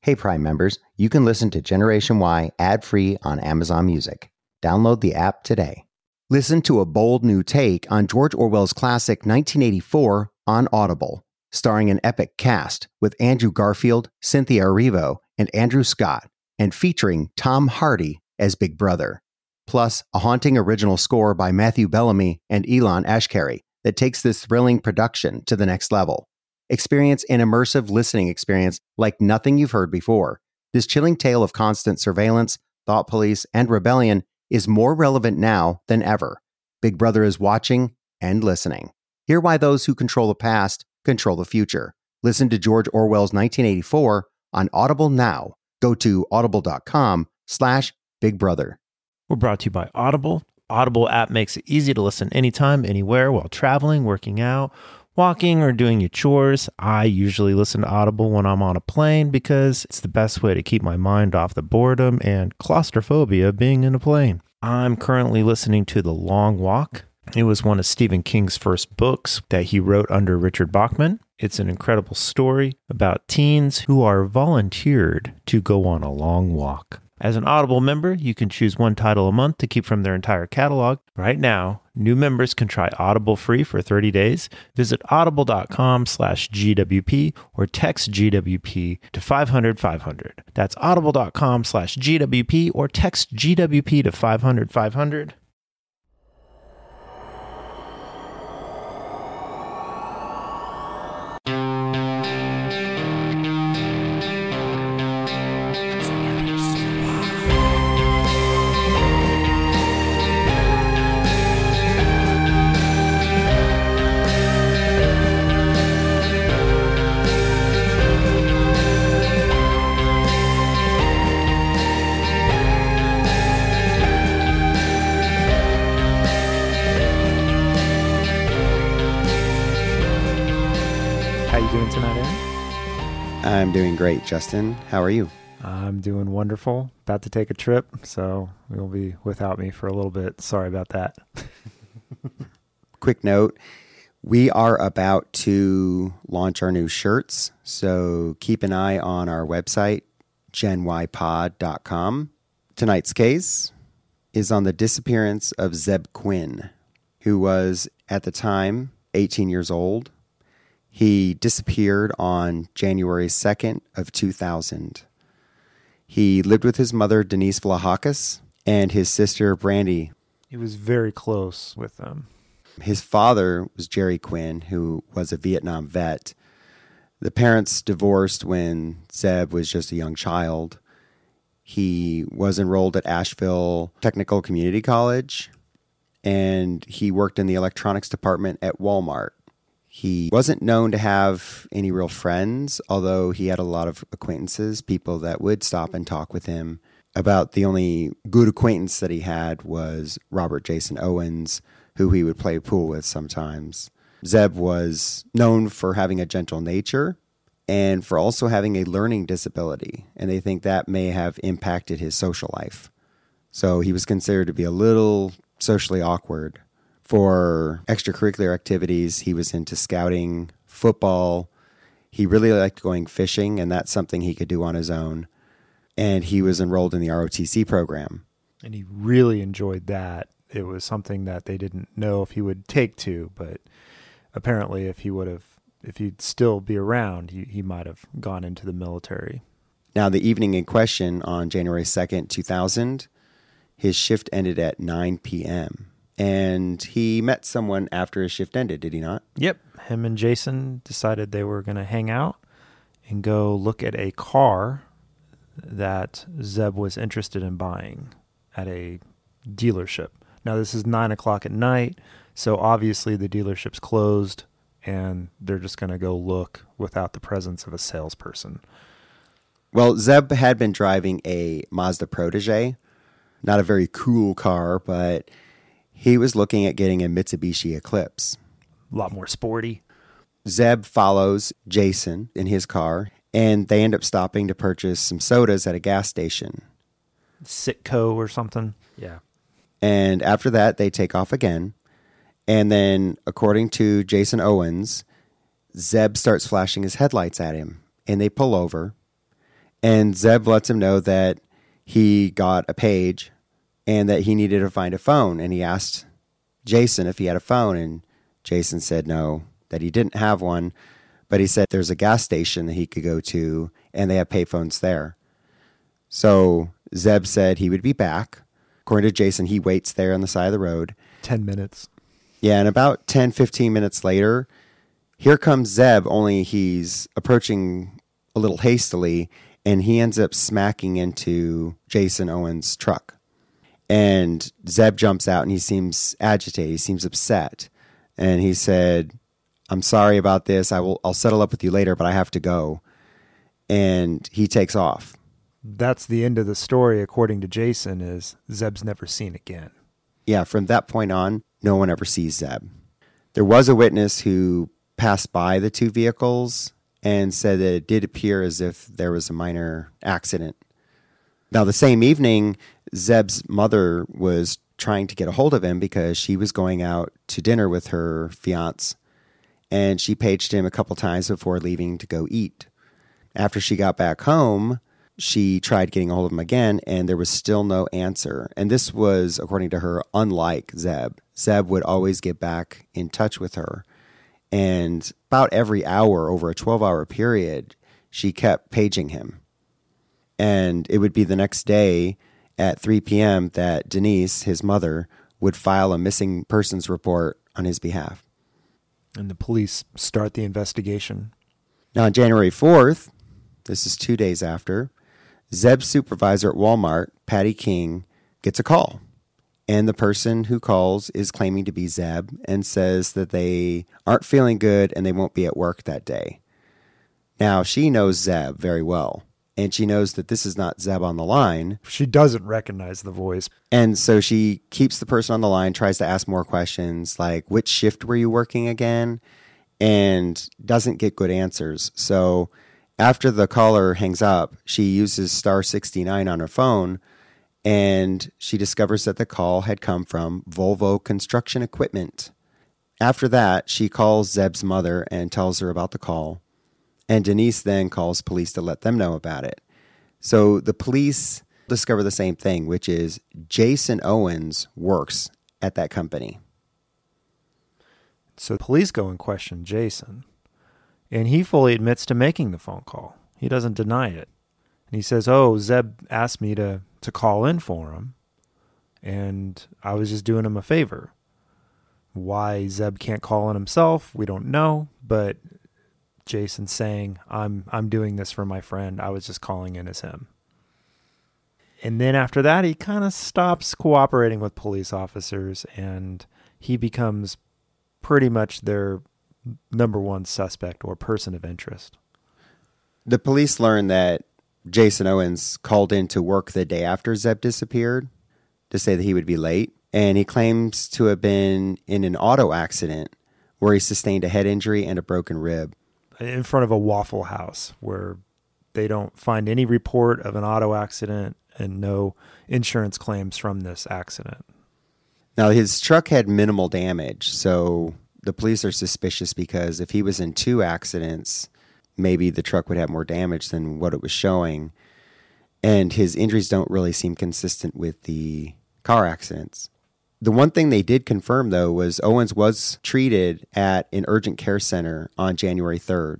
Hey, Prime members, you can listen to Generation Y ad-free on Amazon Music. Download the app today. Listen to a bold new take on George Orwell's classic 1984 on Audible, starring an epic cast with Andrew Garfield, Cynthia Erivo, and Andrew Scott, and featuring Tom Hardy as Big Brother. Plus, a haunting original score by Matthew Bellamy and Elon Ashkari that takes this thrilling production to the next level. Experience an immersive listening experience like nothing you've heard before. This chilling tale of constant surveillance, thought police, and rebellion is more relevant now than ever. Big Brother is watching and listening. Hear why those who control the past control the future. Listen to George Orwell's 1984 on Audible now. Go to audible.com/Big Brother. We're brought to you by Audible. Audible app makes it easy to listen anytime, anywhere, while traveling, working out, walking, or doing your chores. I usually listen to Audible when I'm on a plane because it's the best way to keep my mind off the boredom and claustrophobia of being in a plane. I'm currently listening to The Long Walk. It was one of Stephen King's first books that he wrote under Richard Bachman. It's an incredible story about teens who are volunteered to go on a long walk. As an Audible member, you can choose one title a month to keep from their entire catalog. Right now, new members can try Audible free for 30 days. Visit audible.com/GWP or text GWP to 500-500. That's audible.com/GWP or text GWP to 500-500. I'm doing great, Justin. How are you? I'm doing wonderful. About to take a trip, so you'll be without me for a little bit. Sorry about that. Quick note, we are about to launch our new shirts, so keep an eye on our website, genypod.com. Tonight's case is on the disappearance of Zeb Quinn, who was, at the time, 18 years old. He disappeared on January 2nd of 2000. He lived with his mother, Denise Vlahakis, and his sister, Brandy. He was very close with them. His father was Jerry Quinn, who was a Vietnam vet. The parents divorced when Zeb was just a young child. He was enrolled at Asheville Technical Community College, and he worked in the electronics department at Walmart. He wasn't known to have any real friends, although he had a lot of acquaintances, people that would stop and talk with him. About the only good acquaintance that he had was Robert Jason Owens, who he would play pool with sometimes. Zeb was known for having a gentle nature and for also having a learning disability, and they think that may have impacted his social life. So he was considered to be a little socially awkward. For extracurricular activities, he was into scouting, football. He really liked going fishing, and that's something he could do on his own. And he was enrolled in the ROTC program. And he really enjoyed that. It was something that they didn't know if he would take to, but apparently if he'd still be around, he might have gone into the military. Now, the evening in question on January 2nd, 2000, his shift ended at 9 p.m., and he met someone after his shift ended, did he not? Yep. Him and Jason decided they were going to hang out and go look at a car that Zeb was interested in buying at a dealership. Now, this is 9 o'clock at night, so obviously the dealership's closed, and they're just going to go look without the presence of a salesperson. Well, Zeb had been driving a Mazda Protege, not a very cool car, but he was looking at getting a Mitsubishi Eclipse. A lot more sporty. Zeb follows Jason in his car, and they end up stopping to purchase some sodas at a gas station. Citco or something. Yeah. And after that, they take off again. And then, according to Jason Owens, Zeb starts flashing his headlights at him, and they pull over. And Zeb lets him know that he got a page and that he needed to find a phone. And he asked Jason if he had a phone, and Jason said no, that he didn't have one, but he said there's a gas station that he could go to, and they have payphones there. So Zeb said he would be back. According to Jason, he waits there on the side of the road. 10 minutes. Yeah, and about 10, 15 minutes later, here comes Zeb, only he's approaching a little hastily, and he ends up smacking into Jason Owens' truck. And Zeb jumps out, and he seems agitated. He seems upset. And he said, "I'm sorry about this. I'll settle up with you later, but I have to go." And he takes off. That's the end of the story, according to Jason, is Zeb's never seen again. Yeah, from that point on, no one ever sees Zeb. There was a witness who passed by the two vehicles and said that it did appear as if there was a minor accident. Now, the same evening, Zeb's mother was trying to get a hold of him because she was going out to dinner with her fiance, and she paged him a couple times before leaving to go eat. After she got back home, she tried getting a hold of him again, and there was still no answer. And this was, according to her, unlike Zeb. Zeb would always get back in touch with her. And about every hour, over a 12-hour period, she kept paging him. And it would be the next day at 3 p.m. that Denise, his mother, would file a missing persons report on his behalf. And the police start the investigation. Now, on January 4th, this is 2 days after, Zeb's supervisor at Walmart, Patty King, gets a call. And the person who calls is claiming to be Zeb and says that they aren't feeling good and they won't be at work that day. Now, she knows Zeb very well, and she knows that this is not Zeb on the line. She doesn't recognize the voice. And so she keeps the person on the line, tries to ask more questions like, which shift were you working again? And doesn't get good answers. So after the caller hangs up, she uses star 69 on her phone, and she discovers that the call had come from Volvo Construction Equipment. After that, she calls Zeb's mother and tells her about the call, and Denise then calls police to let them know about it. So the police discover the same thing, which is Jason Owens works at that company. So the police go and question Jason, and he fully admits to making the phone call. He doesn't deny it. And he says, Zeb asked me to call in for him, and I was just doing him a favor. Why Zeb can't call in himself, we don't know, but Jason's saying, I'm doing this for my friend. I was just calling in as him. And then after that, he kind of stops cooperating with police officers, and he becomes pretty much their number one suspect or person of interest. The police learn that Jason Owens called in to work the day after Zeb disappeared to say that he would be late. And he claims to have been in an auto accident where he sustained a head injury and a broken rib. In front of a Waffle House where they don't find any report of an auto accident and no insurance claims from this accident. Now, his truck had minimal damage, so the police are suspicious because if he was in two accidents, maybe the truck would have more damage than what it was showing. And his injuries don't really seem consistent with the car accidents. The one thing they did confirm, though, was Owens was treated at an urgent care center on January 3rd.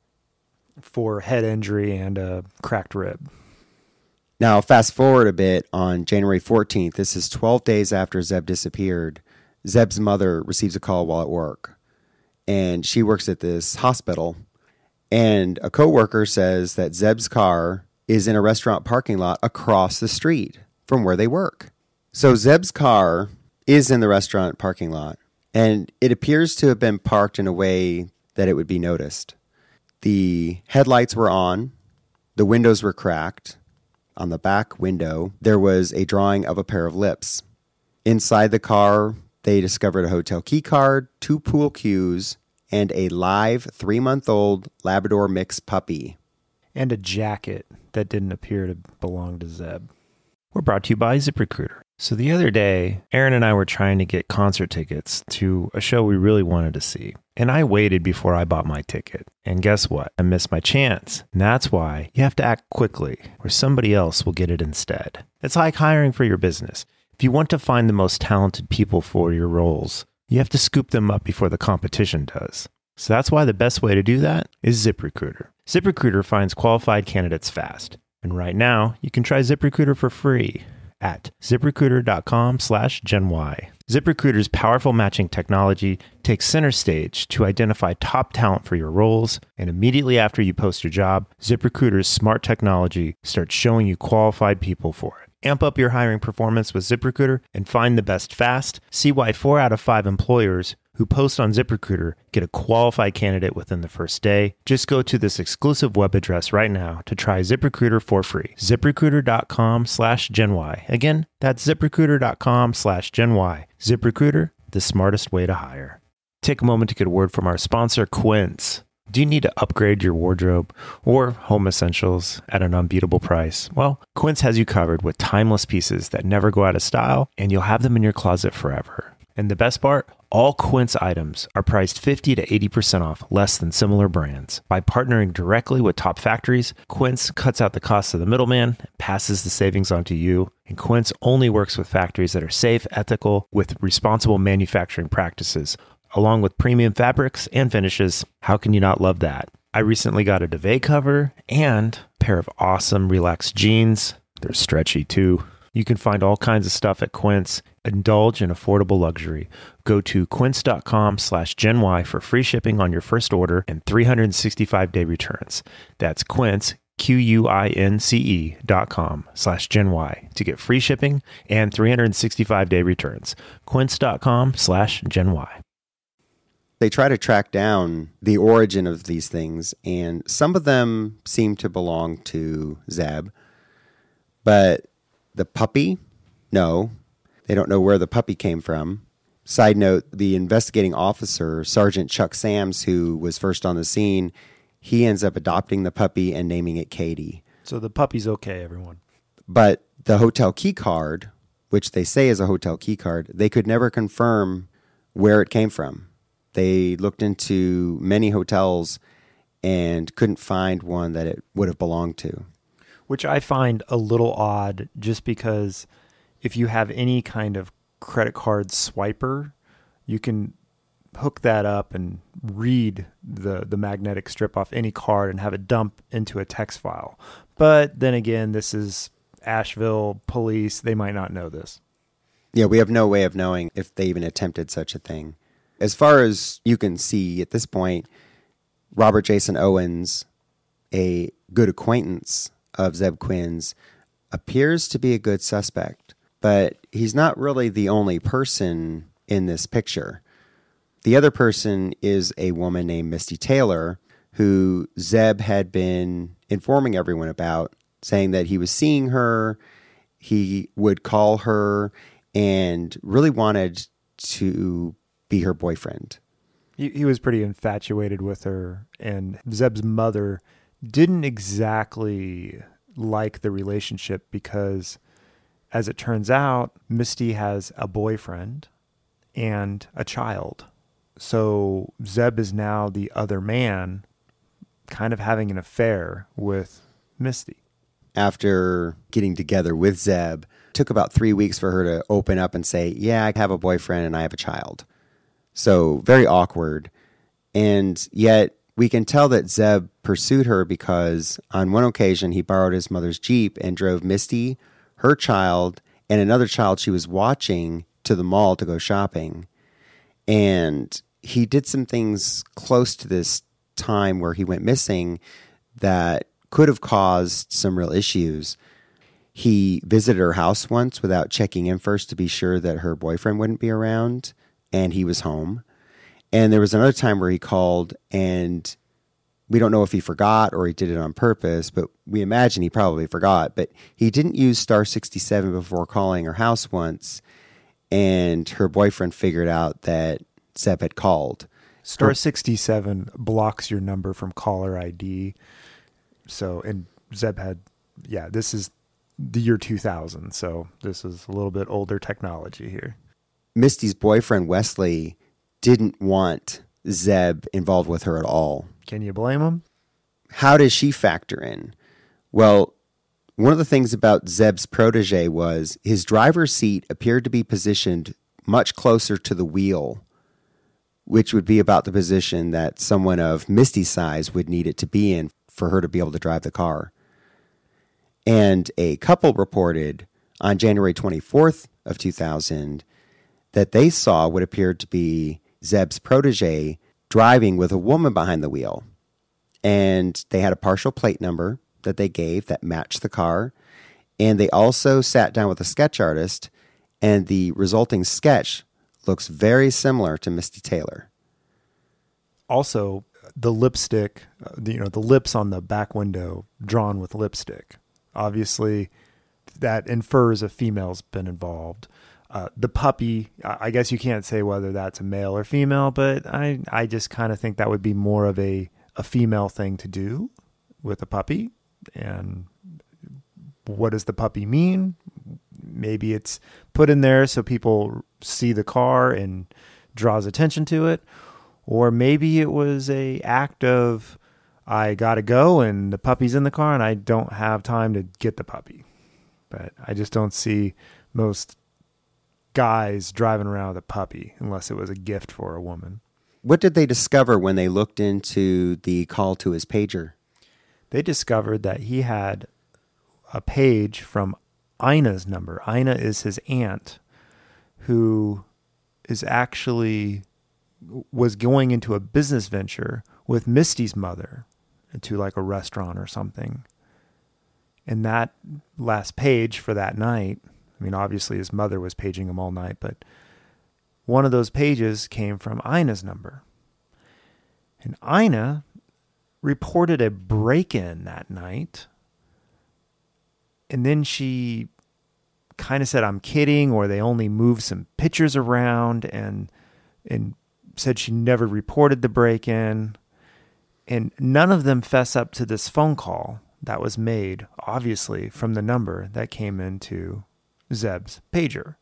For head injury and a cracked rib. Now, fast forward a bit, on January 14th, this is 12 days after Zeb disappeared, Zeb's mother receives a call while at work. And she works at this hospital. And a coworker says that Zeb's car is in a restaurant parking lot across the street from where they work. So Zeb's car is in the restaurant parking lot, and it appears to have been parked in a way that it would be noticed. The headlights were on, the windows were cracked. On the back window, there was a drawing of a pair of lips. Inside the car, they discovered a hotel key card, 2 pool cues, and a live 3-month-old Labrador mix puppy. And a jacket that didn't appear to belong to Zeb. We're brought to you by ZipRecruiter. So the other day, Aaron and I were trying to get concert tickets to a show we really wanted to see. And I waited before I bought my ticket. And guess what? I missed my chance. And that's why you have to act quickly, or somebody else will get it instead. It's like hiring for your business. If you want to find the most talented people for your roles, you have to scoop them up before the competition does. So that's why the best way to do that is ZipRecruiter. ZipRecruiter finds qualified candidates fast. And right now, you can try ZipRecruiter for free at ZipRecruiter.com/GenY. ZipRecruiter's powerful matching technology takes center stage to identify top talent for your roles, and immediately after you post your job, ZipRecruiter's smart technology starts showing you qualified people for it. Amp up your hiring performance with ZipRecruiter and find the best fast. See why 4 out of 5 employers who post on ZipRecruiter get a qualified candidate within the first day. Just go to this exclusive web address right now to try ZipRecruiter for free. ZipRecruiter.com/GenY. Again, that's ZipRecruiter.com/GenY. ZipRecruiter, the smartest way to hire. Take a moment to get a word from our sponsor, Quince. Do you need to upgrade your wardrobe or home essentials at an unbeatable price? Well, Quince has you covered with timeless pieces that never go out of style, and you'll have them in your closet forever. And the best part? All Quince items are priced 50 to 80% off less than similar brands. By partnering directly with top factories, Quince cuts out the cost of the middleman and passes the savings on to you. And Quince only works with factories that are safe, ethical, with responsible manufacturing practices, along with premium fabrics and finishes. How can you not love that? I recently got a duvet cover and a pair of awesome relaxed jeans. They're stretchy too. You can find all kinds of stuff at Quince. Indulge in affordable luxury. Go to quince.com/GenY for free shipping on your first order and 365-day returns. That's Quince, QUINCE.com/GenY to get free shipping and 365-day returns. Quince.com/GenY. They try to track down the origin of these things, and some of them seem to belong to Zeb. But the puppy? No. They don't know where the puppy came from. Side note, the investigating officer, Sergeant Chuck Sams, who was first on the scene, he ends up adopting the puppy and naming it Katie. So the puppy's okay, everyone. But the hotel key card, which they say is a hotel key card, they could never confirm where it came from. They looked into many hotels and couldn't find one that it would have belonged to. Which I find a little odd, just because if you have any kind of credit card swiper, you can hook that up and read the magnetic strip off any card and have it dump into a text file. But then again, this is Asheville police. They might not know this. Yeah, we have no way of knowing if they even attempted such a thing. As far as you can see at this point, Robert Jason Owens, a good acquaintance of Zeb Quinn's, appears to be a good suspect, but he's not really the only person in this picture. The other person is a woman named Misty Taylor, who Zeb had been informing everyone about, saying that he was seeing her, he would call her, and really wanted to be her boyfriend. He was pretty infatuated with her, and Zeb's mother didn't exactly like the relationship because, as it turns out, Misty has a boyfriend and a child. So Zeb is now the other man, kind of having an affair with Misty. After getting together with Zeb, it took about 3 weeks for her to open up and say, yeah, I have a boyfriend and I have a child. So very awkward. And yet we can tell that Zeb pursued her because on one occasion he borrowed his mother's Jeep and drove Misty, her child, and another child she was watching to the mall to go shopping. And he did some things close to this time where he went missing that could have caused some real issues. He visited her house once without checking in first to be sure that her boyfriend wouldn't be around, and he was home. And there was another time where he called, and we don't know if he forgot or he did it on purpose, but we imagine he probably forgot. But he didn't use star 67 before calling her house once, and her boyfriend figured out that Zeb had called. Star 67 blocks your number from caller ID. So, and Zeb had, this is the year 2000. So this is a little bit older technology here. Misty's boyfriend, Wesley, didn't want Zeb involved with her at all. Can you blame him? How does she factor in? Well, one of the things about Zeb's protege was his driver's seat appeared to be positioned much closer to the wheel, which would be about the position that someone of Misty's size would need it to be in for her to be able to drive the car. And a couple reported on January 24th of 2000 that they saw what appeared to be Zeb's protege driving with a woman behind the wheel. And they had a partial plate number that they gave that matched the car. And they also sat down with a sketch artist, and the resulting sketch looks very similar to Misty Taylor. Also, the lipstick, the lips on the back window drawn with lipstick. Obviously, that infers a female's been involved. The puppy, I guess you can't say whether that's a male or female, but I just kind of think that would be more of a female thing to do with a puppy. And what does the puppy mean? Maybe it's put in there so people see the car and draws attention to it. Or maybe it was a act of, I got to go and the puppy's in the car and I don't have time to get the puppy. But I just don't see most guys driving around with a puppy unless it was a gift for a woman. What did they discover when they looked into the call to his pager? They discovered that he had a page from Ina's number. Ina is his aunt, who is actually was going into a business venture with Misty's mother into like a restaurant or something. And that last page for that night, I mean, obviously his mother was paging him all night, but one of those pages came from Ina's number. And Ina reported a break-in that night. And then she kind of said, I'm kidding, or they only moved some pictures around, and said she never reported the break-in. And none of them fess up to this phone call that was made, obviously, from the number that came into Zeb's pager.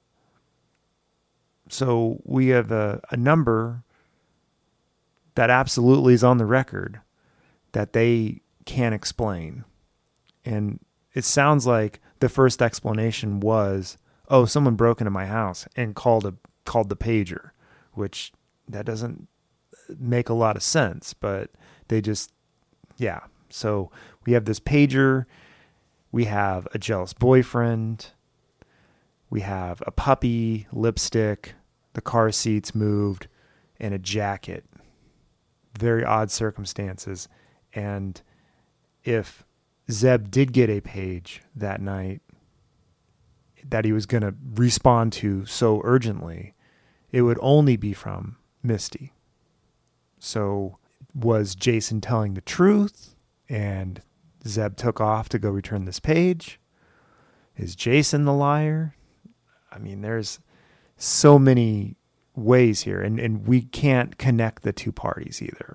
So we have a number that absolutely is on the record that they can't explain. And it sounds like the first explanation was, oh, someone broke into my house and called the pager, which that doesn't make a lot of sense, but they just, yeah. So we have this pager, we have a jealous boyfriend, we have a puppy, lipstick, the car seats moved, and a jacket. Very odd circumstances. And if Zeb did get a page that night that he was going to respond to so urgently, it would only be from Misty. So was Jason telling the truth and Zeb took off to go return this page? Is Jason the liar? I mean, there's so many ways here, and we can't connect the two parties either.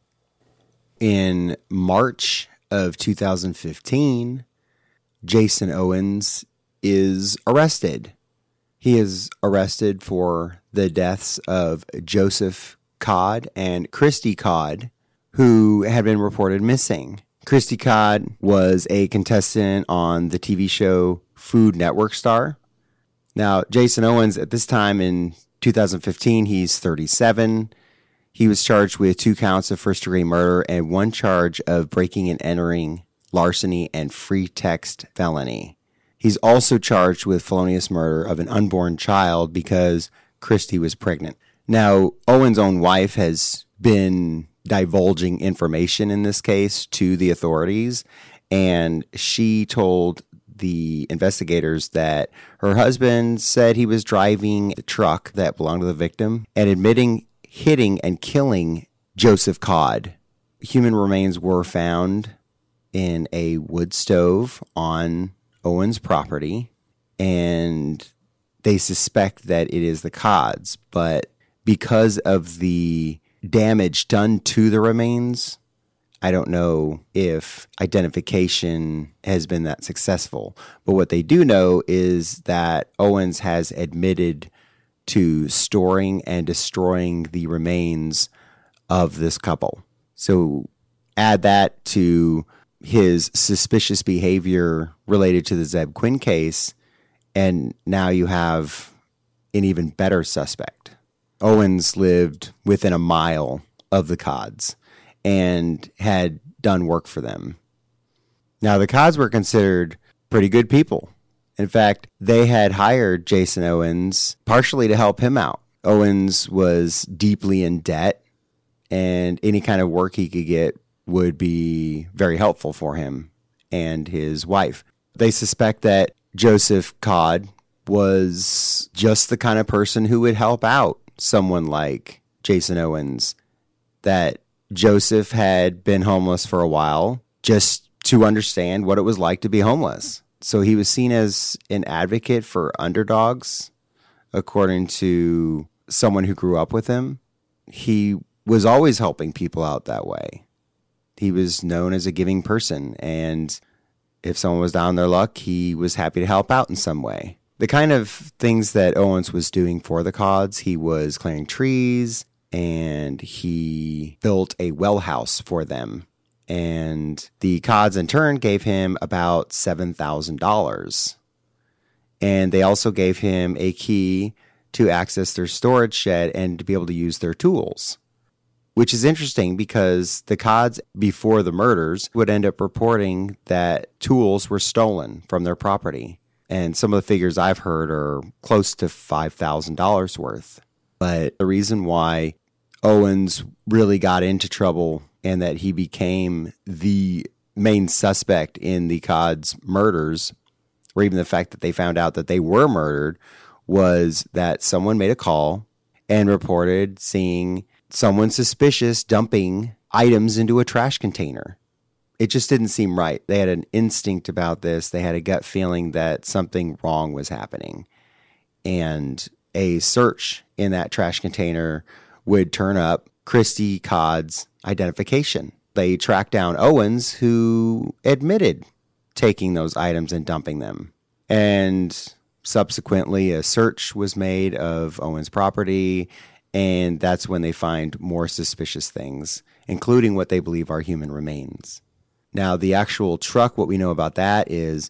In March of 2015, Jason Owens is arrested. He is arrested for the deaths of Joseph Codd and Christy Codd, who had been reported missing. Christy Codd was a contestant on the TV show Food Network Star. Now, Jason Owens, at this time in 2015, he's 37. He was charged with 2 counts of first-degree murder and 1 charge of breaking and entering, larceny, and free text felony. He's also charged with felonious murder of an unborn child because Christy was pregnant. Now, Owens' own wife has been divulging information in this case to the authorities, and she told the investigators that her husband said he was driving the truck that belonged to the victim and admitting hitting and killing Joseph Codd. Human remains were found in a wood stove on Owens' property, and they suspect that it is the Codds, but because of the damage done to the remains, I don't know if identification has been that successful. But what they do know is that Owens has admitted to storing and destroying the remains of this couple. So add that to his suspicious behavior related to the Zeb Quinn case, and now you have an even better suspect. Owens lived within a mile of the Codds and had done work for them. Now, the Codds were considered pretty good people. In fact, they had hired Jason Owens partially to help him out. Owens was deeply in debt, and any kind of work he could get would be very helpful for him and his wife. They suspect that Joseph Codd was just the kind of person who would help out someone like Jason Owens, that Joseph had been homeless for a while just to understand what it was like to be homeless. So he was seen as an advocate for underdogs, according to someone who grew up with him. He was always helping people out that way. He was known as a giving person, and if someone was down on their luck, he was happy to help out in some way. The kind of things that Owens was doing for the Codds, he was clearing trees, and he built a well house for them. And the Codds in turn gave him about $7,000. And they also gave him a key to access their storage shed and to be able to use their tools. Which is interesting because the Codds, before the murders, would end up reporting that tools were stolen from their property. And some of the figures I've heard are close to $5,000 worth. But the reason why Owens really got into trouble and that he became the main suspect in the Codds murders, or even the fact that they found out that they were murdered, was that someone made a call and reported seeing someone suspicious dumping items into a trash container. It just didn't seem right. They had an instinct about this. They had a gut feeling that something wrong was happening. And a search in that trash container would turn up Christy Codd's identification. They tracked down Owens, who admitted taking those items and dumping them. And subsequently, a search was made of Owens' property, and that's when they find more suspicious things, including what they believe are human remains. Now, the actual truck, what we know about that is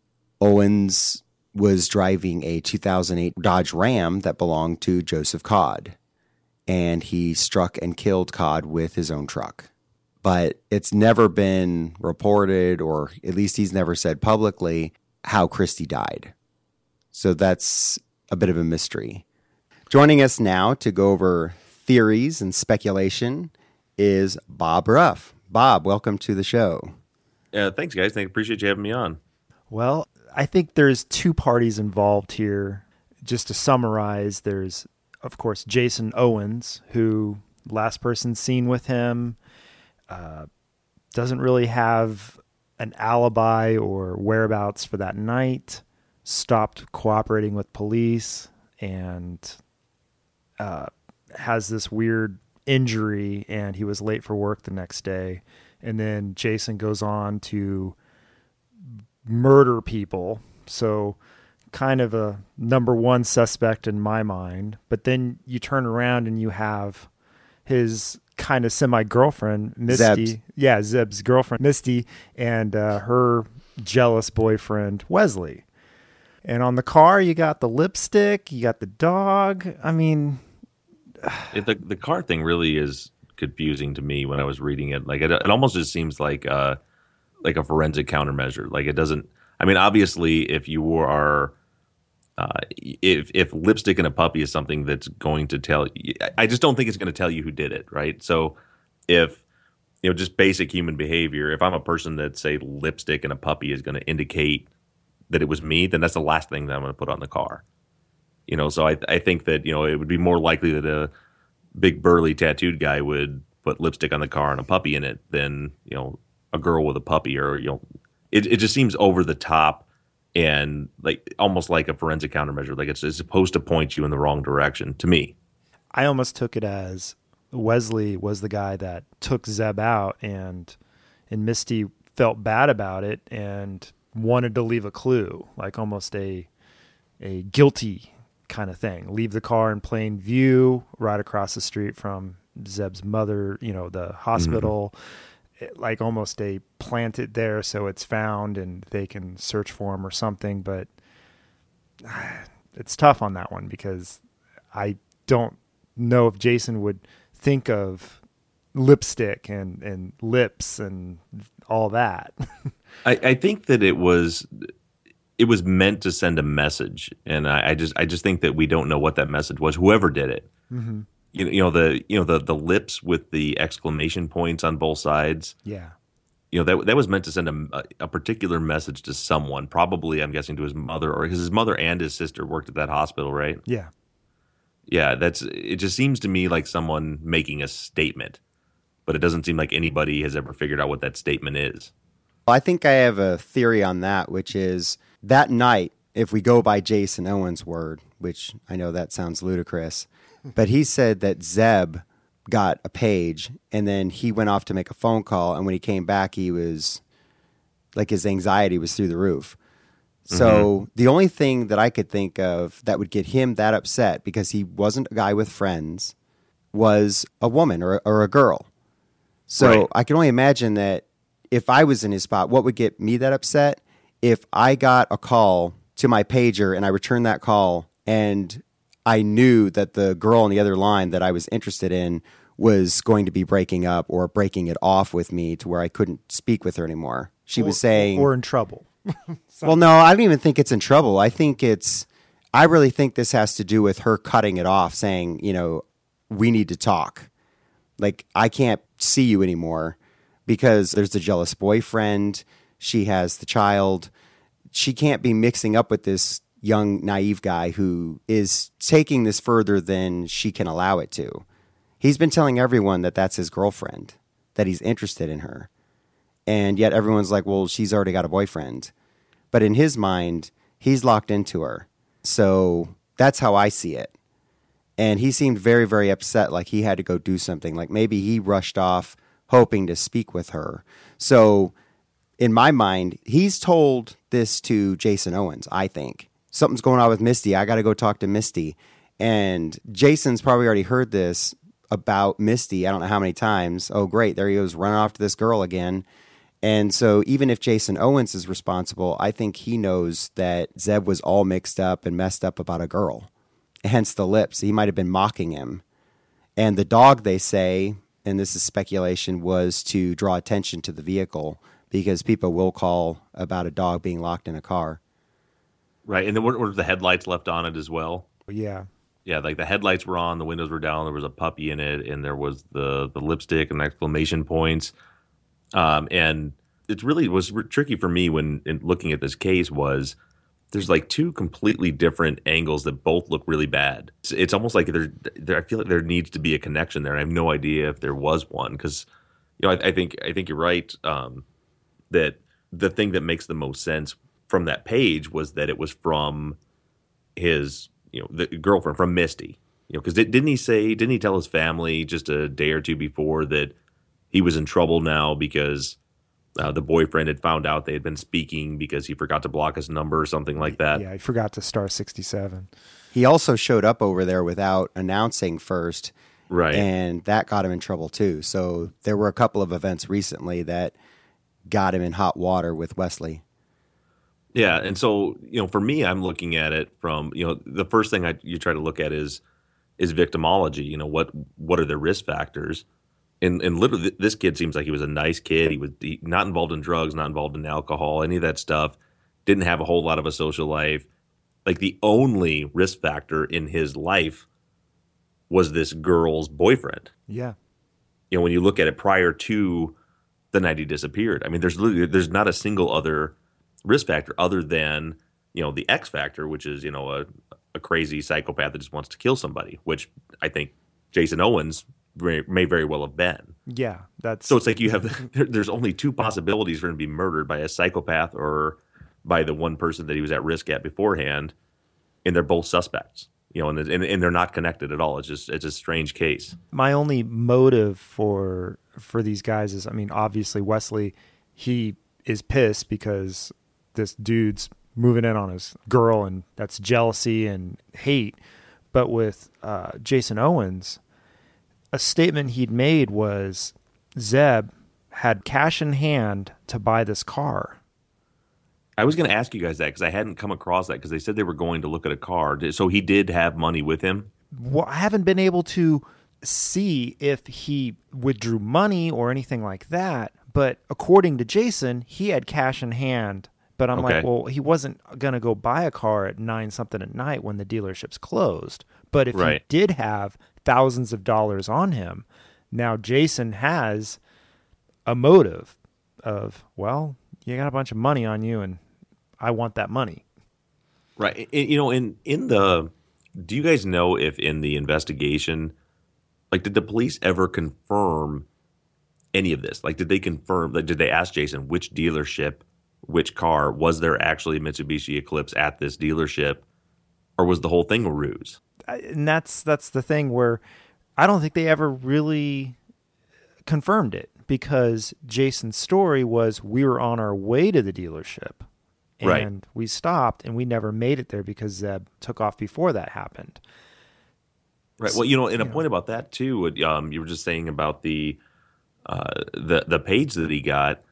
Owens was driving a 2008 Dodge Ram that belonged to Joseph Codd, and he struck and killed Codd with his own truck. But it's never been reported, or at least he's never said publicly, how Christy died. So that's a bit of a mystery. Joining us now to go over theories and speculation is Bob Ruff. Bob, welcome to the show. Thanks, guys. Appreciate you having me on. Well, I think there's two parties involved here. Just to summarize, there's, of course, Jason Owens, who last person seen with him doesn't really have an alibi or whereabouts for that night, stopped cooperating with police, and has this weird injury, and he was late for work the next day. And then Jason goes on to murder people. So kind of a number one suspect in my mind. But then you turn around and you have his kind of semi-girlfriend, Misty. Zeb's. Yeah, Zeb's girlfriend, Misty, and her jealous boyfriend, Wesley. And on the car, you got the lipstick, you got the dog. I mean... The car thing really is confusing to me when I was reading it. Like it almost just seems like a forensic countermeasure. Like it doesn't. I mean, obviously, if you are, if lipstick in a puppy is something that's going to tell, I just don't think it's going to tell you who did it, right? So, if just basic human behavior, if I'm a person that say lipstick in a puppy is going to indicate that it was me, then that's the last thing that I'm going to put on the car. So I think that, it would be more likely that a big burly tattooed guy would put lipstick on the car and a puppy in it than, a girl with a puppy, or, it just seems over the top and like almost like a forensic countermeasure. Like it's supposed to point you in the wrong direction to me. I almost took it as Wesley was the guy that took Zeb out, and Misty felt bad about it and wanted to leave a clue, like almost a guilty kind of thing. Leave the car in plain view right across the street from Zeb's mother, the hospital. Like almost a plant it there so it's found and they can search for him or something. But it's tough on that one because I don't know if Jason would think of lipstick and lips and all that. I think that it was meant to send a message, and I just think that we don't know what that message was. Whoever did it, Mm-hmm. the lips with the exclamation points on both sides. Yeah. That was meant to send a particular message to someone. Probably, I'm guessing, to his mother, or because his mother and his sister worked at that hospital, right? Yeah. Yeah, it just seems to me like someone making a statement, but it doesn't seem like anybody has ever figured out what that statement is. I think I have a theory on that, which is that night, if we go by Jason Owens' word, which I know that sounds ludicrous, but he said that Zeb got a page and then he went off to make a phone call. And when he came back, he was like, his anxiety was through the roof. So the only thing that I could think of that would get him that upset, because he wasn't a guy with friends, was a woman or a girl. So Right. I can only imagine that if I was in his spot, what would get me that upset? If I got a call to my pager and I returned that call and I knew that the girl on the other line that I was interested in was going to be breaking up or breaking it off with me to where I couldn't speak with her anymore. She was saying... Or in trouble. Well, no, I don't even think it's in trouble. I really think this has to do with her cutting it off, saying, we need to talk. Like, I can't see you anymore because there's the jealous boyfriend. She has the child. She can't be mixing up with this young, naive guy who is taking this further than she can allow it to. He's been telling everyone that that's his girlfriend, that he's interested in her. And yet everyone's like, well, she's already got a boyfriend. But in his mind, he's locked into her. So that's how I see it. And he seemed very, very upset, like he had to go do something. Like maybe he rushed off hoping to speak with her. So in my mind, he's told this to Jason Owens, I think. Something's going on with Misty. I got to go talk to Misty. And Jason's probably already heard this about Misty. I don't know how many times. Oh, great. There he goes running off to this girl again. And so even if Jason Owens is responsible, I think he knows that Zeb was all mixed up and messed up about a girl. Hence the lips. He might have been mocking him. And the dog, they say, and this is speculation, was to draw attention to the vehicle because people will call about a dog being locked in a car. Right, and then were the headlights left on it as well? Yeah. Yeah, like the headlights were on, the windows were down, there was a puppy in it, and there was the lipstick and exclamation points. And it really was tricky for me when looking at this case was there's like two completely different angles that both look really bad. It's almost like I feel like there needs to be a connection there. And I have no idea if there was one because, I think you're right that the thing that makes the most sense from that page was that it was from his, the girlfriend, from Misty. Because didn't he tell his family just a day or two before that he was in trouble now because the boyfriend had found out they had been speaking because he forgot to block his number or something like that. Yeah, I forgot to star 67. He also showed up over there without announcing first. Right. And that got him in trouble too. So there were a couple of events recently that got him in hot water with Wesley. Yeah. And so, for me, I'm looking at it from, the first thing you try to look at is victimology. What are the risk factors? And literally, this kid seems like he was a nice kid. He was not involved in drugs, not involved in alcohol, any of that stuff. Didn't have a whole lot of a social life. Like the only risk factor in his life was this girl's boyfriend. Yeah. When you look at it prior to the night he disappeared, I mean, there's not a single other risk factor other than the X factor, which is a crazy psychopath that just wants to kill somebody, which I think Jason Owens may very well have been. Yeah, so it's like there's only two possibilities for him to be murdered by a psychopath or by the one person that he was at risk at beforehand, and they're both suspects. and they're not connected at all. It's a strange case. My only motive for these guys is, I mean, obviously Wesley, he is pissed because this dude's moving in on his girl, and that's jealousy and hate. But with Jason Owens, a statement he'd made was Zeb had cash in hand to buy this car. I was going to ask you guys that because I hadn't come across that, because they said they were going to look at a car. So he did have money with him? Well, I haven't been able to see if he withdrew money or anything like that. But according to Jason, he had cash in hand. But I'm like, well, he wasn't going to go buy a car at 9-something at night when the dealership's closed. But if he did have thousands of dollars on him, now Jason has a motive of, well, you got a bunch of money on you and I want that money. Right. Do you guys know if in the investigation, like, did the police ever confirm any of this? Like, did they ask Jason which dealership, which car, was there actually a Mitsubishi Eclipse at this dealership, or was the whole thing a ruse? And that's the thing where I don't think they ever really confirmed it, because Jason's story was we were on our way to the dealership and we stopped and we never made it there because Zeb took off before that happened. Right. Well, and a point about that too, you were just saying about the page that he got.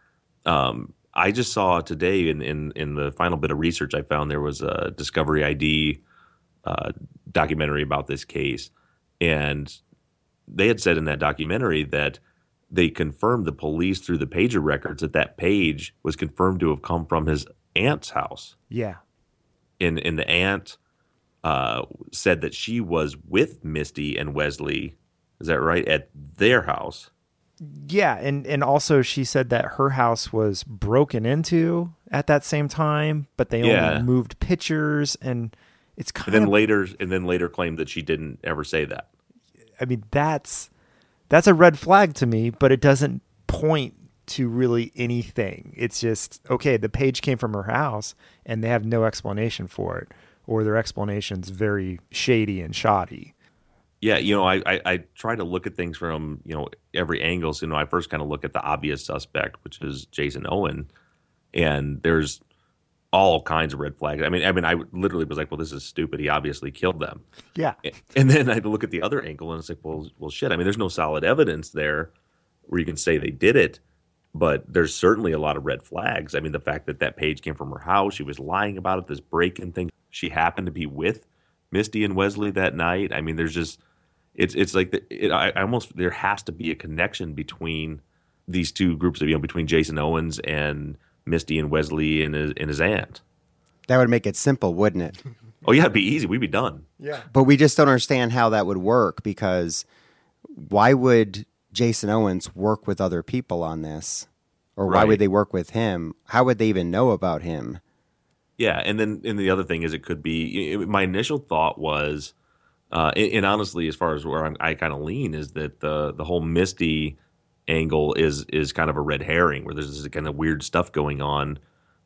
I just saw today in the final bit of research I found, there was a Discovery ID documentary about this case, and they had said in that documentary that they confirmed, the police through the pager records, that page was confirmed to have come from his aunt's house. Yeah. And the aunt said that she was with Misty and Wesley, is that right, at their house? Yeah, and also she said that her house was broken into at that same time, but they only moved pictures, and it's kind of later claimed that she didn't ever say that. I mean, that's a red flag to me, but it doesn't point to really anything. It's just, okay, the page came from her house and they have no explanation for it, or their explanation's very shady and shoddy. Yeah, I try to look at things from, every angle. So, I first kind of look at the obvious suspect, which is Jason Owen, and there's all kinds of red flags. I mean, I literally was like, well, this is stupid. He obviously killed them. Yeah. And then I had to look at the other angle, and it's like, well, shit. I mean, there's no solid evidence there where you can say they did it, but there's certainly a lot of red flags. I mean, the fact that page came from her house, she was lying about it, this break-in thing. She happened to be with Misty and Wesley that night. I mean, there's just, it's like, there has to be a connection between these two groups of, between Jason Owens and Misty and Wesley and his aunt. That would make it simple, wouldn't it? Oh yeah, it'd be easy. We'd be done. Yeah. But we just don't understand how that would work, because why would Jason Owens work with other people on this? Or why would they work with him? How would they even know about him? Yeah, and the other thing is, it could be, my initial thought was, and honestly, as far as where I kind of lean, is that the whole Misty angle is kind of a red herring, where there's this kind of weird stuff going on.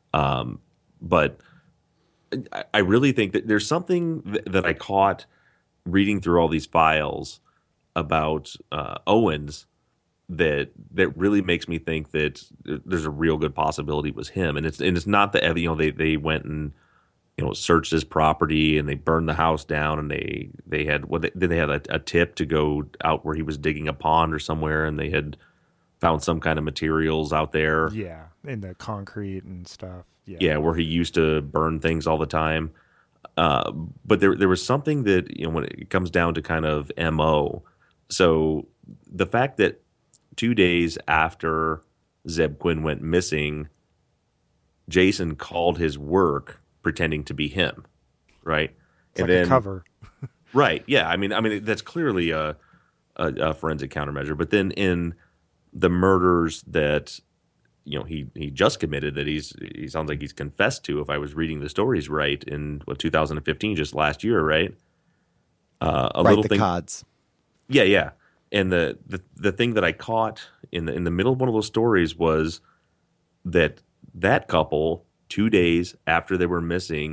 But I really think that there's something that I caught reading through all these files about Owens that really makes me think that there's a real good possibility it was him. And it's not that, they went and searched his property and they burned the house down, and they had a tip to go out where he was digging a pond or somewhere, and they had found some kind of materials out there. Yeah, in the concrete and stuff. Yeah, where he used to burn things all the time. But there was something that, when it comes down to kind of MO. So the fact that 2 days after Zeb Quinn went missing, Jason called his work pretending to be him, right? It's and like then, a cover. Right, yeah. I mean that's clearly a forensic countermeasure. But then in the murders that he just committed, that he sounds like he's confessed to, if I was reading the stories right, in 2015, just last year, right? Little thing. Cods. Yeah. And the thing that I caught in the middle of one of those stories was that couple, 2 days after they were missing,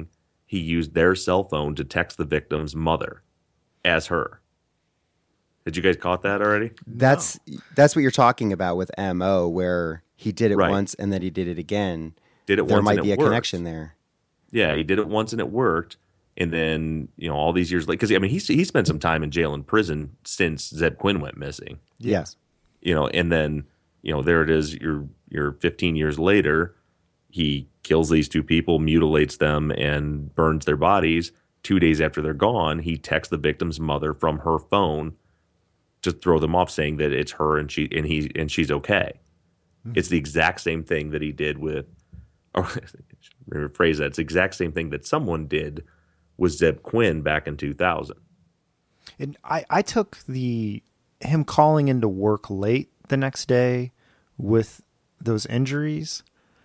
he used their cell phone to text the victim's mother as her. Did you guys caught that already? That's what you're talking about with MO, where he did it Right. once and then he did it again. Did it There once might and be it a worked. connection there. Yeah, he did it once and it worked. And then, all these years later, because I mean, he spent some time in jail and prison since Zeb Quinn went missing. Yes. And then, there it is. You're 15 years later. He kills these two people, mutilates them, and burns their bodies. 2 days after they're gone, he texts the victim's mother from her phone to throw them off, saying that it's her and she's okay. Mm-hmm. It's the exact same thing that he did with, or rephrase that. It's the exact same thing that someone did with Zeb Quinn back in 2000. And I took him calling into work late the next day with those injuries.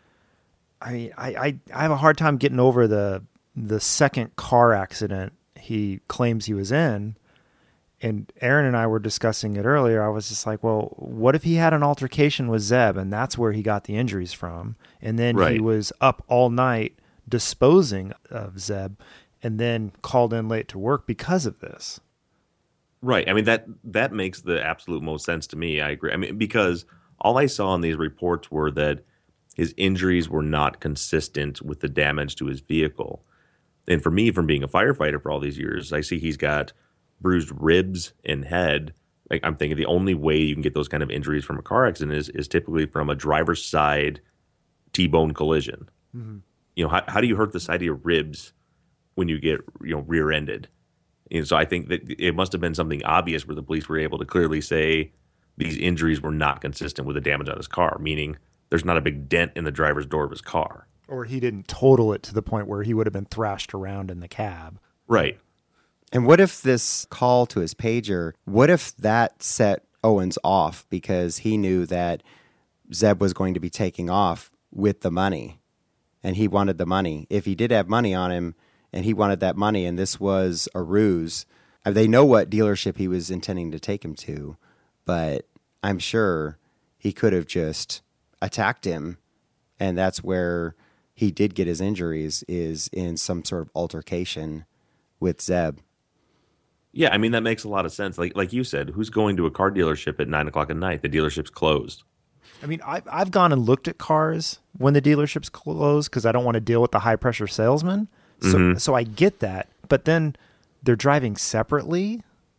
I have a hard time getting over the second car accident he claims he was in. And Aaron and I were discussing it earlier. I was just like, well, what if he had an altercation with Zeb and that's where he got the injuries from? And then he was up all night disposing of Zeb and then called in late to work because of this. Right. I mean, that makes the absolute most sense to me. I agree. I mean, because all I saw in these reports were that his injuries were not consistent with the damage to his vehicle. And for me, from being a firefighter for all these years, I see he's got bruised ribs and head. Like, I'm thinking the only way you can get those kind of injuries from a car accident is typically from a driver's side T-bone collision. Mm-hmm. How do you hurt the side of your ribs when you get rear-ended? And so I think that it must have been something obvious where the police were able to clearly say these injuries were not consistent with the damage on his car, meaning there's not a big dent in the driver's door of his car. Or he didn't total it to the point where he would have been thrashed around in the cab. Right. And what if this call to his pager, what if that set Owens off because he knew that Zeb was going to be taking off with the money and he wanted the money? If he did have money on him and he wanted that money and this was a ruse, they know what dealership he was intending to take him to, but I'm sure he could have just attacked him, and that's where he did get his injuries, is in some sort of altercation with Zeb. Yeah, I mean, that makes a lot of sense. Like you said, who's going to a car dealership at 9 o'clock at night? The dealership's closed. I mean, I've gone and looked at cars when the dealership's closed because I don't want to deal with the high pressure salesman. So I get that, but then they're driving separately.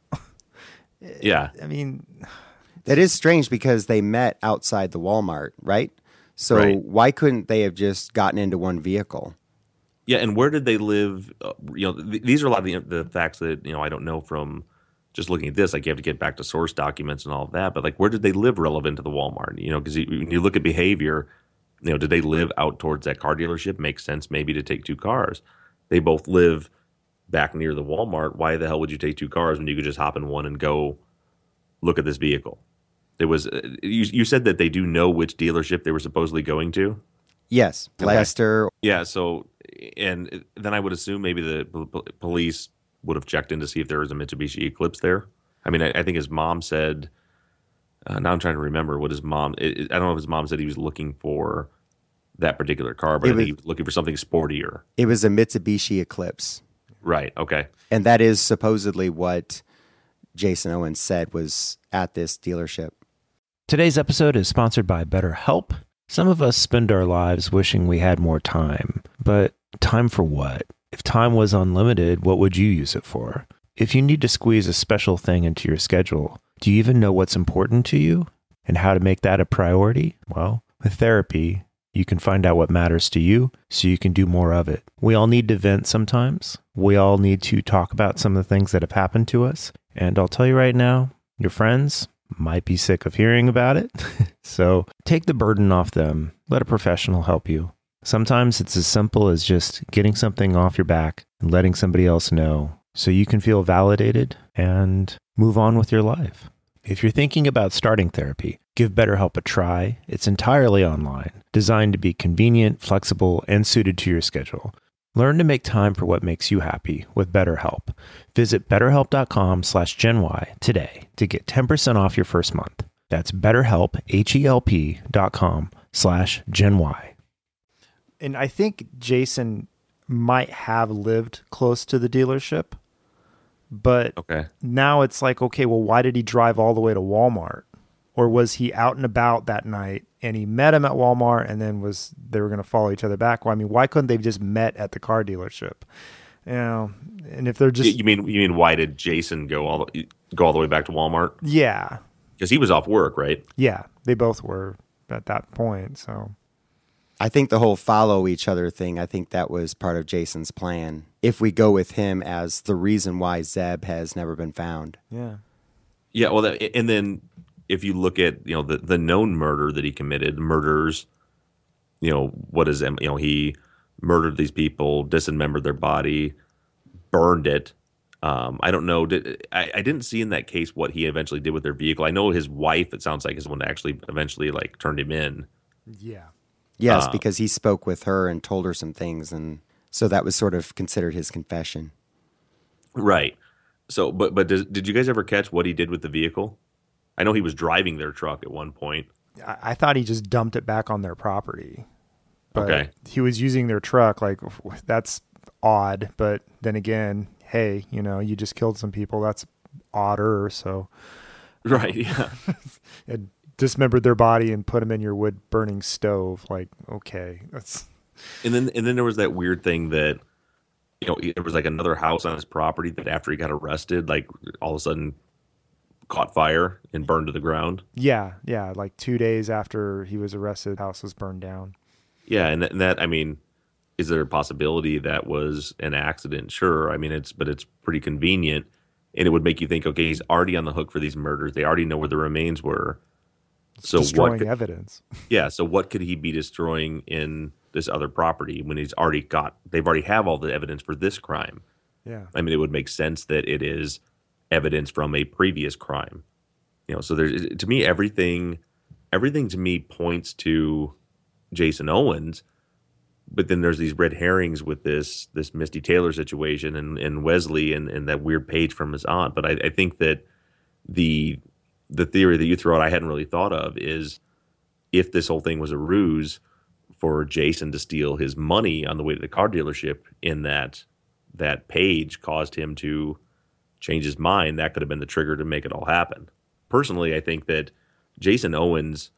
Yeah, I mean, that is strange because they met outside the Walmart, right? So why couldn't they have just gotten into one vehicle? Yeah, and where did they live? These are a lot of the facts that I don't know from just looking at this. Like, you have to get back to source documents and all of that. But like, where did they live relevant to the Walmart? Because when you look at behavior, did they live out towards that car dealership? Makes sense maybe to take two cars. They both live back near the Walmart. Why the hell would you take two cars when you could just hop in one and go look at this vehicle? There was you said that they do know which dealership they were supposedly going to. Yes, Lester. Yeah. So, and then I would assume maybe the police would have checked in to see if there was a Mitsubishi Eclipse there. I mean, I think his mom said. Now I'm trying to remember what his mom. I don't know if his mom said he was looking for that particular car, but I think he was looking for something sportier. It was a Mitsubishi Eclipse. Right. Okay. And that is supposedly what Jason Owens said was at this dealership. Today's episode is sponsored by BetterHelp. Some of us spend our lives wishing we had more time, but time for what? If time was unlimited, what would you use it for? If you need to squeeze a special thing into your schedule, do you even know what's important to you and how to make that a priority? Well, with therapy, you can find out what matters to you so you can do more of it. We all need to vent sometimes. We all need to talk about some of the things that have happened to us. And I'll tell you right now, your friends might be sick of hearing about it. So take the burden off them. Let a professional help you. Sometimes it's as simple as just getting something off your back and letting somebody else know so you can feel validated and move on with your life. If you're thinking about starting therapy, give BetterHelp a try. It's entirely online, designed to be convenient, flexible, and suited to your schedule. Learn to make time for what makes you happy with BetterHelp. Visit BetterHelp.com/GenY today to get 10% off your first month. That's BetterHelp, HELP.com/GenY. And I think Jason might have lived close to the dealership, but Okay. now it's like, okay, well, why did he drive all the way to Walmart? Or was he out and about that night and he met him at Walmart and then they were going to follow each other back? Well, I mean, why couldn't they have just met at the car dealership? You know, and if they're just You mean why did Jason go all the way back to Walmart? yeah, Because he was off work, right? yeah, they both were at that point. So I think the whole follow each other thing, I think that was part of Jason's plan. If we go with him as the reason why Zeb has never been found. yeah, Yeah. Well, and then if you look at the known murder that he committed, murders, what is he murdered these people, dismembered their body, burned it. I don't know. I didn't see in that case what he eventually did with their vehicle. I know his wife, it sounds like, is the one that actually eventually like turned him in. yeah. Yes, because he spoke with her and told her some things, and so that was sort of considered his confession. Right. So, but did you guys ever catch what he did with the vehicle? I know he was driving their truck at one point. I thought he just dumped it back on their property. But Okay. he was using their truck. Like, that's odd. But then again, hey, you just killed some people. That's odder. So Right. Yeah. and dismembered their body and put them in your wood burning stove. Like, okay, that's And then there was that weird thing that there was like another house on his property that after he got arrested, like all of a sudden caught fire and burned to the ground. yeah. Like 2 days after he was arrested, the house was burned down. Yeah, and that I mean, is there a possibility that was an accident? Sure. I mean, it's pretty convenient, and it would make you think, okay, he's already on the hook for these murders. They already know where the remains were. So Destroying evidence. Yeah, so what could he be destroying in this other property when they've already have all the evidence for this crime? Yeah. I mean, it would make sense that it is evidence from a previous crime. So there's, to me, everything to me points to Jason Owens, but then there's these red herrings with this Misty Taylor situation and Wesley and that weird page from his aunt. But I think that the theory that you throw out I hadn't really thought of is if this whole thing was a ruse for Jason to steal his money on the way to the car dealership, in that page caused him to change his mind, that could have been the trigger to make it all happen. Personally, I think that Jason Owens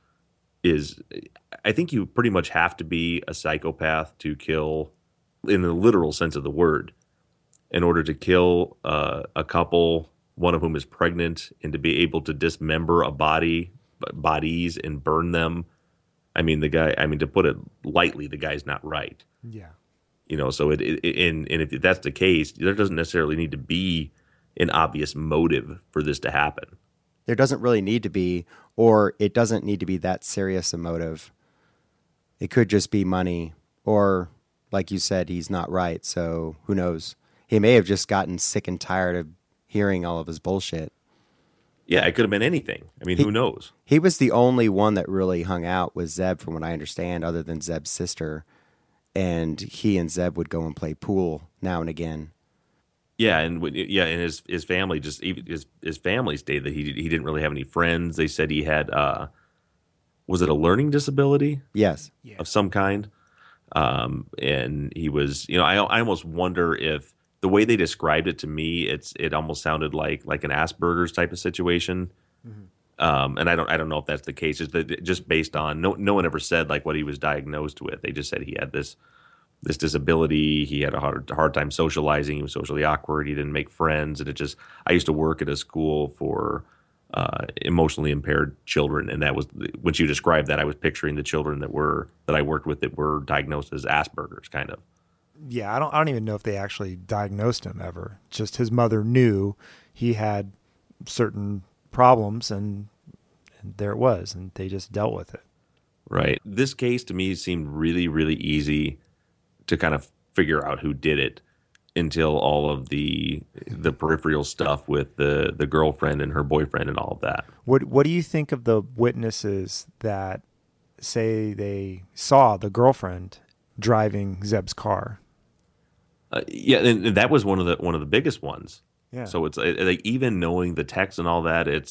I think you pretty much have to be a psychopath to kill, in the literal sense of the word, in order to kill a couple, one of whom is pregnant, and to be able to dismember bodies and burn them. I mean, to put it lightly, the guy's not right. Yeah. So and if that's the case, there doesn't necessarily need to be an obvious motive for this to happen. There doesn't really need to be, or it doesn't need to be that serious a motive. It could just be money, or like you said, he's not right, so who knows? He may have just gotten sick and tired of hearing all of his bullshit. Yeah, it could have been anything. I mean, who knows? He was the only one that really hung out with Zeb, from what I understand, other than Zeb's sister. And he and Zeb would go and play pool now and again. Yeah, and his family his family stated that he didn't really have any friends. They said he had was it a learning disability? Yes. Of some kind. And he was, I almost wonder if the way they described it to me, it almost sounded like an Asperger's type of situation. Mm-hmm. And I don't know if that's the case. Just based on no one ever said like what he was diagnosed with. They just said he had this disability. He had a hard time socializing. He was socially awkward. He didn't make friends. And I used to work at a school for emotionally impaired children, and that was when you described that, I was picturing the children that I worked with that were diagnosed as Asperger's, kind of. Yeah, I don't even know if they actually diagnosed him ever. Just his mother knew he had certain problems, and there it was, and they just dealt with it. Right. This case to me seemed really, really easy to kind of figure out who did it until all of the peripheral stuff with the girlfriend and her boyfriend and all of that. What do you think of the witnesses that say they saw the girlfriend driving Zeb's car? Yeah, and that was one of the biggest ones. Yeah. So it's like, even knowing the text and all that, it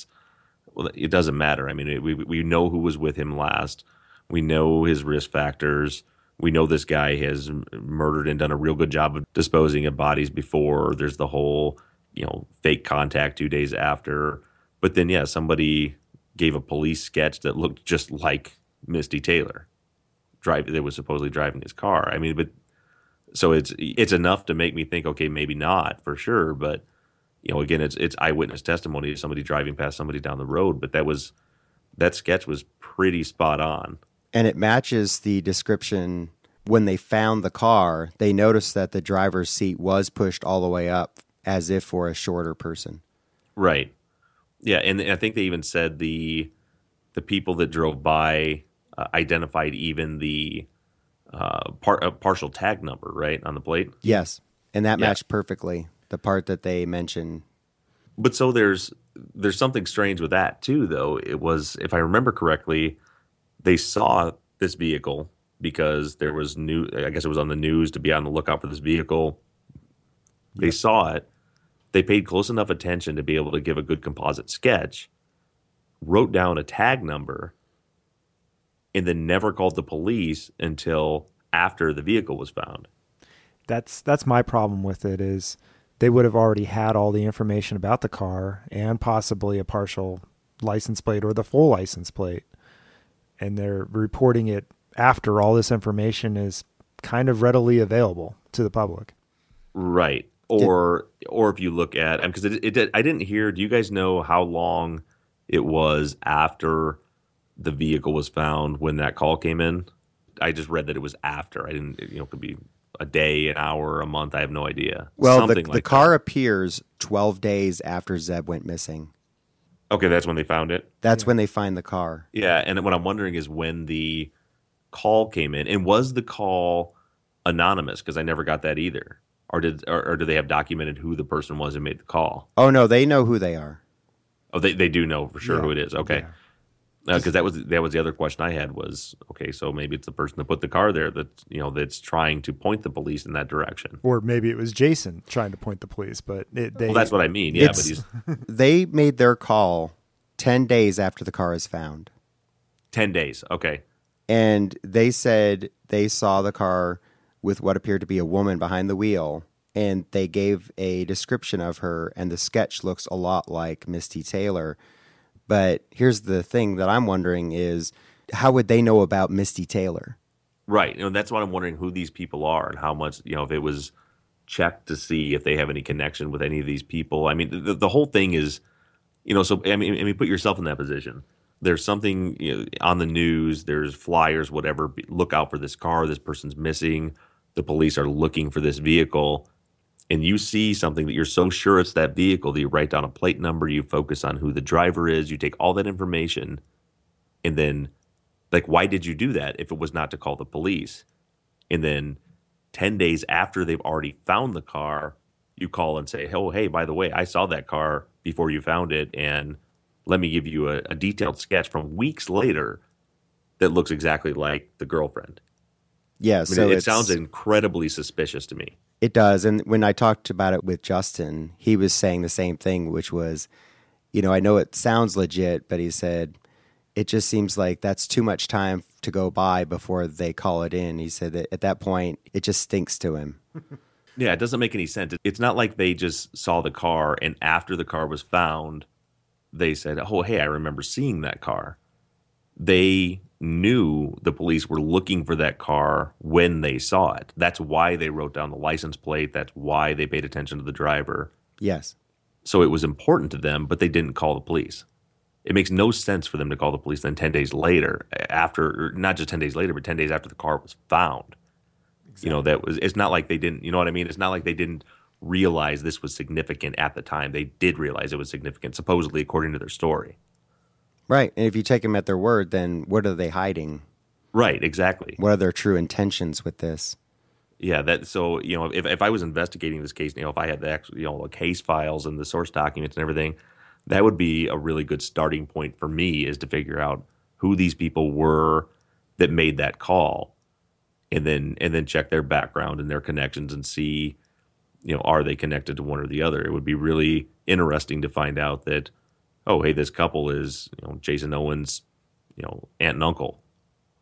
doesn't matter. I mean, we know who was with him last. We know his risk factors. we know this guy has murdered and done a real good job of disposing of bodies before. There's the whole, fake contact 2 days after. But then, yeah, somebody gave a police sketch that looked just like Misty Taylor that was supposedly driving his car. I mean, but so it's enough to make me think, okay, maybe not for sure. But, again, it's eyewitness testimony of somebody driving past somebody down the road. But that sketch was pretty spot on. And it matches the description. When they found the car, they noticed that the driver's seat was pushed all the way up as if for a shorter person. Right. Yeah, and I think they even said the people that drove by identified even the partial tag number, right, on the plate? Yes, and that matched perfectly the part that they mentioned. But so there's something strange with that too, though. It was, if I remember correctly, they saw this vehicle because there was I guess it was on the news to be on the lookout for this vehicle. They saw it. They paid close enough attention to be able to give a good composite sketch, wrote down a tag number, and then never called the police until after the vehicle was found. That's my problem with it is they would have already had all the information about the car and possibly a partial license plate or the full license plate. And they're reporting it after all this information is kind of readily available to the public. Right. Or if you look at, because I didn't hear, do you guys know how long it was after the vehicle was found when that call came in? I just read that it was after. I didn't, it could be a day, an hour, a month. I have no idea. Well, Something the like car that. appears 12 days after Zeb went missing. Okay, that's when they found it. That's when they find the car. Yeah, and what I'm wondering is when the call came in, and was the call anonymous? Because I never got that either. Or do they have documented who the person was who made the call? Oh, no, they know who they are. Oh, they do know for sure who it is. Okay. Because that was the other question I had was, okay, so maybe it's the person that put the car there that's trying to point the police in that direction. Or maybe it was Jason trying to point the police, but well, that's what I mean. Yeah, but he's they made their call 10 days after the car is found. 10 days. Okay. And they said they saw the car with what appeared to be a woman behind the wheel, and they gave a description of her, and the sketch looks a lot like Misty Taylor. But here's the thing that I'm wondering is, how would they know about Misty Taylor? Right. That's what I'm wondering, who these people are and how much, if it was checked to see if they have any connection with any of these people. I mean, the whole thing is, so, I mean, put yourself in that position. There's something on the news, there's flyers, whatever, look out for this car, this person's missing, the police are looking for this vehicle, and you see something that you're so sure it's that vehicle that you write down a plate number, you focus on who the driver is, you take all that information, and then, why did you do that if it was not to call the police? And then 10 days after they've already found the car, you call and say, oh, hey, by the way, I saw that car before you found it, and let me give you a detailed sketch from weeks later that looks exactly like the girlfriend. Yeah, so it sounds incredibly suspicious to me. It does. And when I talked about it with Justin, he was saying the same thing, which was, I know it sounds legit, but he said, it just seems like that's too much time to go by before they call it in. He said that at that point, it just stinks to him. Yeah, it doesn't make any sense. It's not like they just saw the car and after the car was found, they said, oh, hey, I remember seeing that car. They knew the police were looking for that car when they saw it. That's why they wrote down the license plate. That's why they paid attention to the driver. Yes. So it was important to them, but they didn't call the police. It makes no sense for them to call the police then 10 days later after, not just 10 days later, but 10 days after the car was found. Exactly. It's not like they didn't, you know what I mean? It's not like they didn't realize this was significant at the time. They did realize it was significant, supposedly according to their story. Right. And if you take them at their word, then what are they hiding? Right, exactly. What are their true intentions with this? Yeah, so, if I was investigating this case, if I had the actual, the case files and the source documents and everything, that would be a really good starting point for me, is to figure out who these people were that made that call, and then check their background and their connections and see, are they connected to one or the other? It would be really interesting to find out that, oh, hey, this couple is, Jason Owens, aunt and uncle.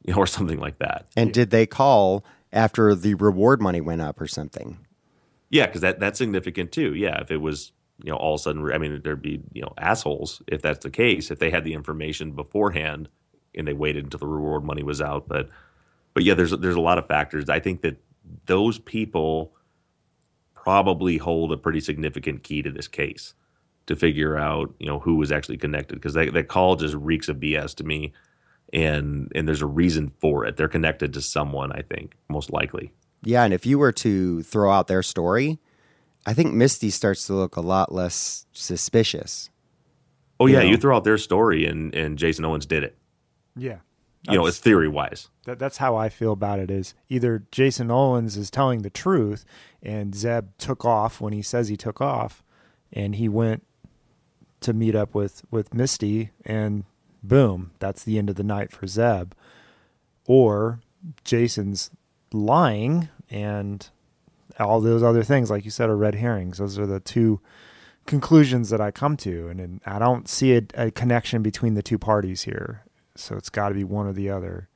or something like that. And did they call after the reward money went up or something? Yeah, because that's significant too. Yeah, if it was, all of a sudden, I mean, there'd be, assholes if that's the case, if they had the information beforehand and they waited until the reward money was out. But yeah, there's a lot of factors. I think that those people probably hold a pretty significant key to this case to figure out, who was actually connected, because that call just reeks of BS to me. And there's a reason for it. They're connected to someone, I think, most likely. Yeah, and if you were to throw out their story, I think Misty starts to look a lot less suspicious. Oh, yeah, you throw out their story and Jason Owens did it. Yeah. It's theory-wise. That's how I feel about it, is either Jason Owens is telling the truth and Zeb took off when he says he took off, and he went to meet up with Misty, and boom, that's the end of the night for Zeb. Or Jason's lying, and all those other things, like you said, are red herrings. Those are the two conclusions that I come to, and I don't see a connection between the two parties here. So it's got to be one or the other.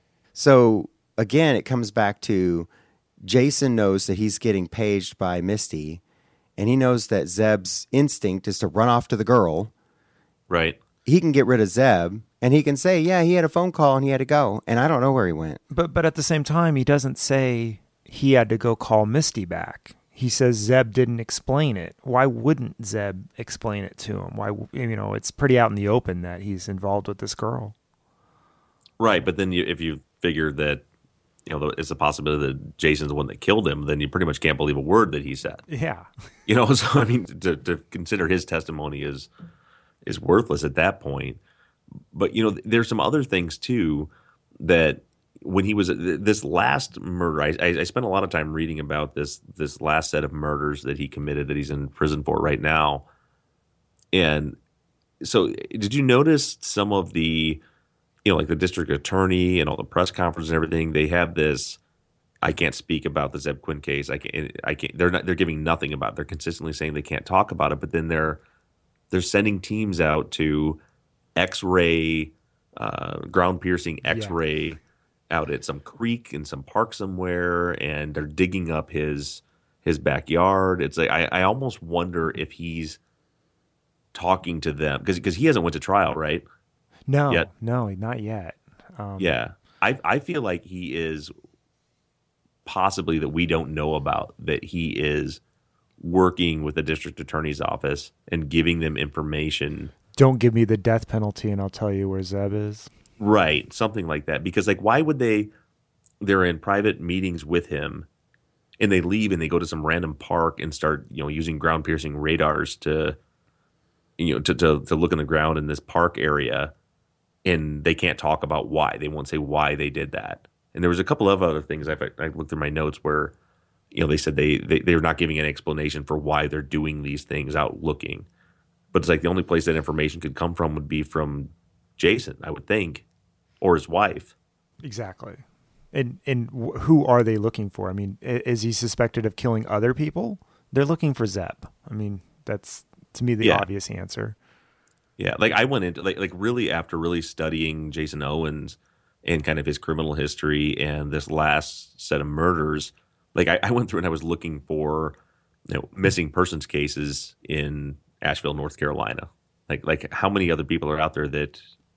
So again, it comes back to Jason knows that he's getting paged by Misty, and he knows that Zeb's instinct is to run off to the girl. Right. He can get rid of Zeb, and he can say, yeah, he had a phone call and he had to go, and I don't know where he went. But at the same time, he doesn't say he had to go call Misty back. He says Zeb didn't explain it. Why wouldn't Zeb explain it to him? Why, it's pretty out in the open that he's involved with this girl. Right, but then if you figure that, it's a possibility that Jason's the one that killed him, then you pretty much can't believe a word that he said. Yeah. So I mean, to consider his testimony is worthless at that point. But, there's some other things too that when he was this last murder, I spent a lot of time reading about this last set of murders that he committed that he's in prison for right now. And so did you notice some of the, like the district attorney and all the press conferences and everything, they have this, I can't speak about the Zeb Quinn case. I can't, they're giving nothing about it. They're consistently saying they can't talk about it, but then they're sending teams out to X-ray, ground piercing X-ray out at some creek in some park somewhere, and they're digging up his backyard. It's like, I almost wonder if he's talking to them because he hasn't went to trial, right? No, not yet. Yeah. I feel like he is possibly that we don't know about, that he is working with the district attorney's office and giving them information. Don't give me the death penalty and I'll tell you where Zeb is. Right. Something like that. Because why would they're in private meetings with him and they leave and they go to some random park and start, using ground piercing radars to look in the ground in this park area. And they can't talk about why. They won't say why they did that. And there was a couple of other things I looked through my notes where, they said they're not giving an explanation for why they're doing these things out looking. But it's like the only place that information could come from would be from Jason, I would think, or his wife. Exactly. And who are they looking for? I mean, is he suspected of killing other people? They're looking for Zeb. I mean, that's, to me, the obvious answer. Yeah, I went into really after really studying Jason Owens and kind of his criminal history and this last set of murders. I went through and I was looking for missing persons cases in Asheville, North Carolina. Like how many other people are out there that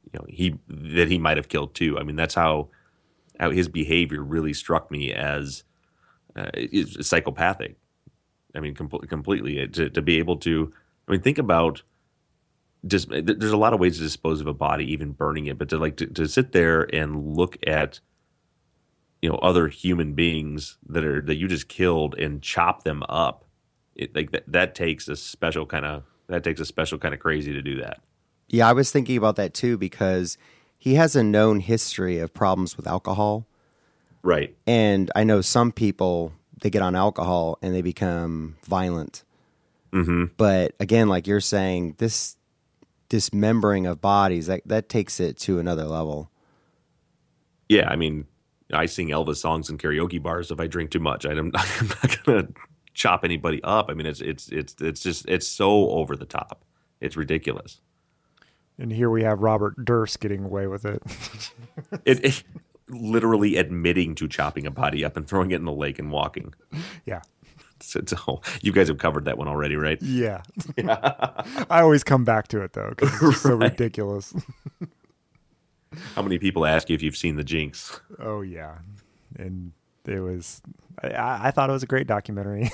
he might have killed too? I mean, that's how his behavior really struck me as psychopathic. I mean, completely to be able to. I mean, think about. Just there's a lot of ways to dispose of a body, even burning it, but to sit there and look at other human beings that you just killed and chop them up, that takes a special kind of crazy to do that. Yeah, I was thinking about that too because he has a known history of problems with alcohol. Right. And I know some people, they get on alcohol and they become violent. Mm-hmm. But again, like you're saying, this dismembering of bodies, that takes it to another level. Yeah, I mean, I sing Elvis songs in karaoke bars if I drink too much. I'm not gonna chop anybody up. I mean, it's so over the top. It's ridiculous. And here we have Robert Durst getting away with it. literally admitting to chopping a body up and throwing it in the lake and walking. Yeah. So you guys have covered that one already, right? Yeah. I always come back to it, though, because it's just so ridiculous. How many people ask you if you've seen The Jinx? Oh, yeah. And it was, I thought it was a great documentary.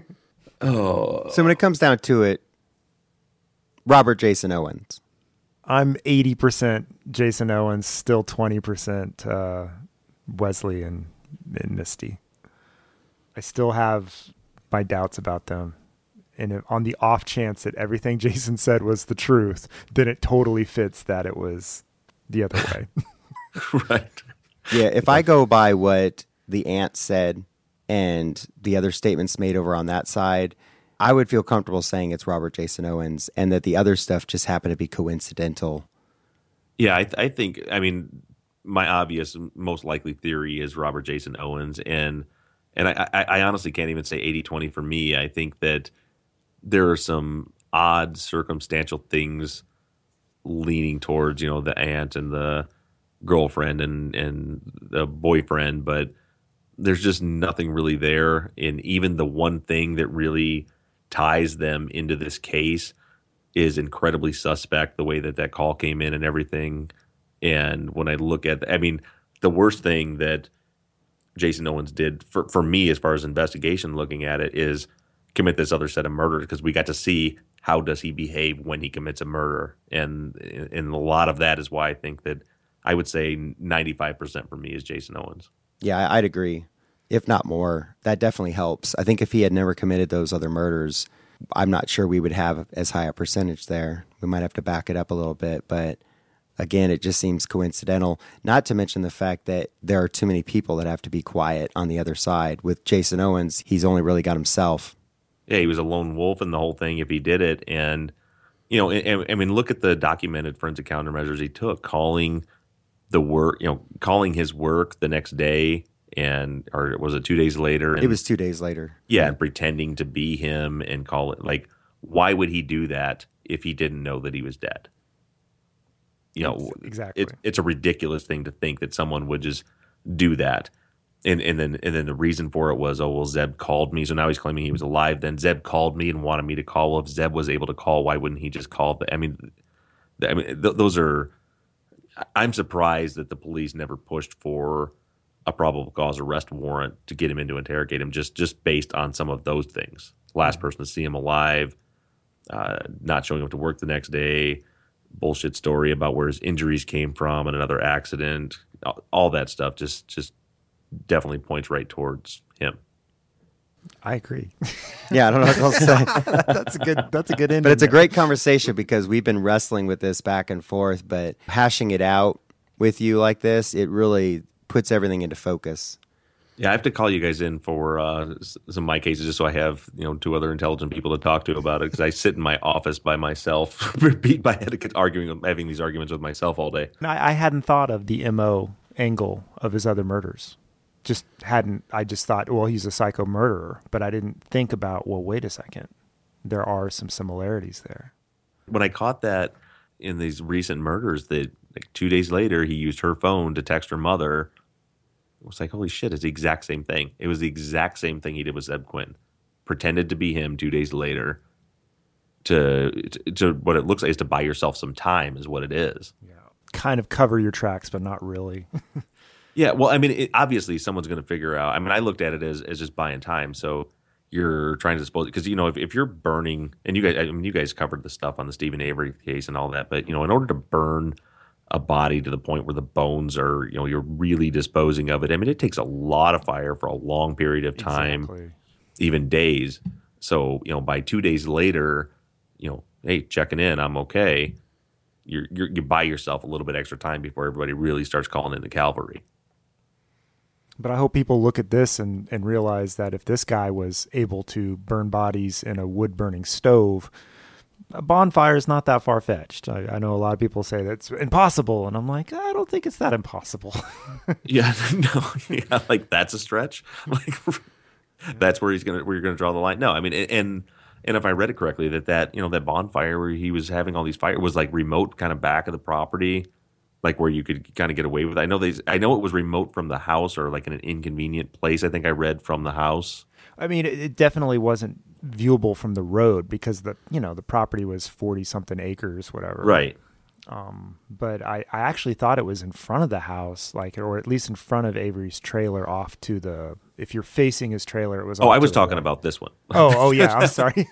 So when it comes down to it, Robert Jason Owens. I'm 80% Jason Owens, still 20% Wesley and Misty. I still have my doubts about them. And on the off chance that everything Jason said was the truth, then it totally fits that it was the other way. Right. Yeah, if I go by what the aunt said and the other statements made over on that side, I would feel comfortable saying it's Robert Jason Owens and that the other stuff just happened to be coincidental. Yeah, I think, I mean, my obvious, most likely theory is Robert Jason Owens. And I honestly can't even say 80-20 for me. I think that there are some odd circumstantial things leaning towards, the aunt and the girlfriend and the boyfriend, but there's just nothing really there. And even the one thing that really ties them into this case is incredibly suspect, the way that call came in and everything. And when I look at, the worst thing that Jason Owens did for me, as far as investigation looking at it, is commit this other set of murders, because we got to see how does he behave when he commits a murder. And a lot of that is why I think that I would say 95% for me is Jason Owens. Yeah, I'd agree. If not more, that definitely helps. I think if he had never committed those other murders, I'm not sure we would have as high a percentage there. We might have to back it up a little bit, but again, it just seems coincidental, not to mention the fact that there are too many people that have to be quiet on the other side. With Jason Owens, he's only really got himself. Yeah, he was a lone wolf in the whole thing if he did it. And, look at the documented forensic countermeasures he took, calling his work the next day, or was it 2 days later? And, it was 2 days later. Yeah, and pretending to be him and call it, like, why would he do that if he didn't know that he was dead? Exactly. It's a ridiculous thing to think that someone would just do that. And then the reason for it was, Zeb called me. So now he's claiming he was alive. Then Zeb called me and wanted me to call. Well, if Zeb was able to call, why wouldn't he just call? Those are. I'm surprised that the police never pushed for a probable cause arrest warrant to get him in to interrogate him, just based on some of those things. Last person to see him alive, not showing up to work the next day, bullshit story about where his injuries came from and another accident. All that stuff just definitely points right towards him. I agree. Yeah, I don't know what else to say. That's a good ending. But it's a great conversation because we've been wrestling with this back and forth, but hashing it out with you like this, it really puts everything into focus. Yeah, I have to call you guys in for some of my cases just so I have two other intelligent people to talk to about it, because I sit in my office by myself, beat my head having these arguments with myself all day. I hadn't thought of the MO angle of his other murders. I just thought, well, he's a psycho murderer, but I didn't think about, well, wait a second. There are some similarities there. When I caught that in these recent murders, that like 2 days later, he used her phone to text her mother, it was like, holy shit, it's the exact same thing. It was the exact same thing he did with Zeb Quinn. Pretended to be him 2 days later to what it looks like is to buy yourself some time is what it is. Yeah. Kind of cover your tracks, but not really. Yeah, well, obviously someone's going to figure out. I looked at it as just buying time. So you're trying to dispose, because if you're burning, and you guys covered the stuff on the Stephen Avery case and all that, but in order to burn a body to the point where the bones are, you're really disposing of it. It takes a lot of fire for a long period of time, exactly. Even days. So by 2 days later, hey, checking in, I'm okay. You buy yourself a little bit extra time before everybody really starts calling in the cavalry. But I hope people look at this and realize that if this guy was able to burn bodies in a wood-burning stove, a bonfire is not that far-fetched. I know a lot of people say that's impossible, and I'm like, I don't think it's that impossible. Yeah, no, yeah, like that's a stretch. Like that's where you're gonna draw the line. No, and if I read it correctly, that bonfire where he was having all these fires was like remote, kind of back of the property. like where you could kind of get away with it. I know it was remote from the house or like in an inconvenient place. I think I read from the house. I mean, it definitely wasn't viewable from the road because the property was 40 something acres, whatever. Right. But I actually thought it was in front of the house, or at least in front of Avery's trailer off to if you're facing his trailer, it was. Oh, I was talking about this one. Oh yeah. I'm sorry.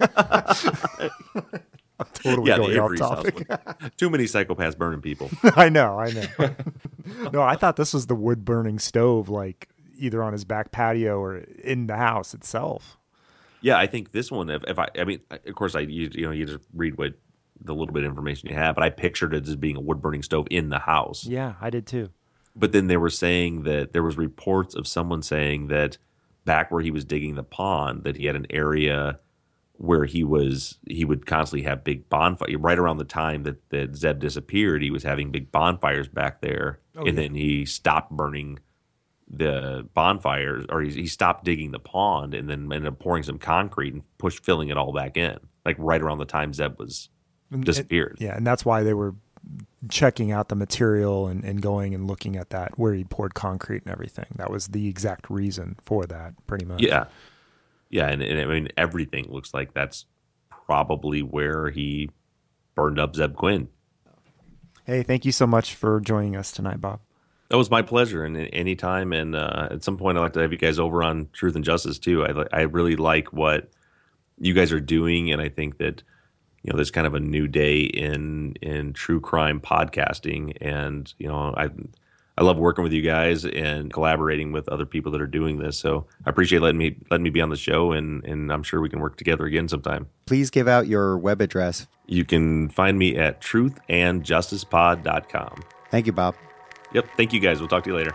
I'm totally going the off Avery's topic. house one. Too many psychopaths burning people. I know. No, I thought this was the wood burning stove, like either on his back patio or in the house itself. Yeah, I think this one. If I mean, of course, you just read what the little bit of information you have, but I pictured it as being a wood burning stove in the house. Yeah, I did too. But then they were saying that there was reports of someone saying that back where he was digging the pond, that he had an area where he would constantly have big bonfires. Right around the time that Zeb disappeared, he was having big bonfires back there, then he stopped burning the bonfires, or he stopped digging the pond, and then ended up pouring some concrete and filling it all back in, like right around the time Zeb was disappeared. And that's why they were checking out the material and going and looking at that where he poured concrete and everything. That was the exact reason for that, pretty much. Yeah, and I mean, everything looks like that's probably where he burned up Zeb Quinn. Hey, thank you so much for joining us tonight, Bob. That was my pleasure, and anytime. And at some point, I'd like to have you guys over on Truth and Justice too. I really like what you guys are doing, and I think that there's kind of a new day in true crime podcasting, and I love working with you guys and collaborating with other people that are doing this. So I appreciate letting me be on the show, and I'm sure we can work together again sometime. Please give out your web address. You can find me at truthandjusticepod.com. Thank you, Bob. Yep. Thank you, guys. We'll talk to you later.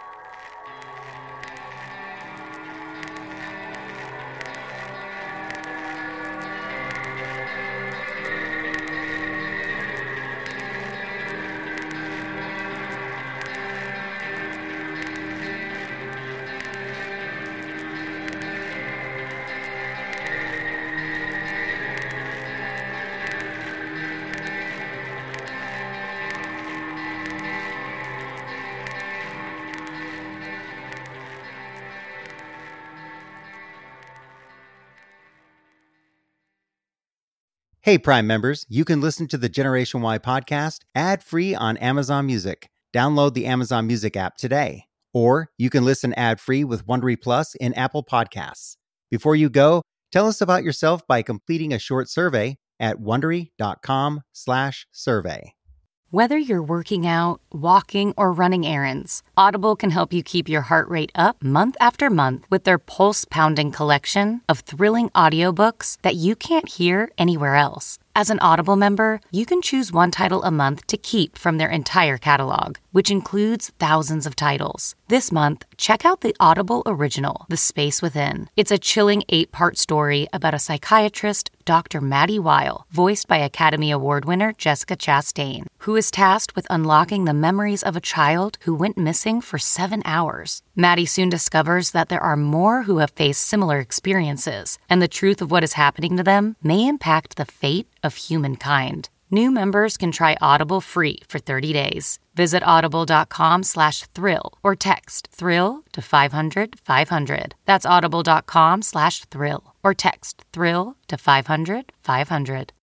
Hey, Prime members, you can listen to the Generation Y podcast ad-free on Amazon Music. Download the Amazon Music app today. Or you can listen ad-free with Wondery Plus in Apple Podcasts. Before you go, tell us about yourself by completing a short survey at Wondery.com/survey. Whether you're working out, walking, or running errands, Audible can help you keep your heart rate up month after month with their pulse-pounding collection of thrilling audiobooks that you can't hear anywhere else. As an Audible member, you can choose one title a month to keep from their entire catalog, which includes thousands of titles. This month, check out the Audible original, The Space Within. It's a chilling 8-part story about a psychiatrist, Dr. Maddie Weil, voiced by Academy Award winner Jessica Chastain, who is tasked with unlocking the memories of a child who went missing for 7 hours. Maddie soon discovers that there are more who have faced similar experiences, and the truth of what is happening to them may impact the fate of humankind. New members can try Audible free for 30 days. Visit audible.com/thrill or text thrill to 500-500. That's audible.com/thrill or text thrill to 500-500.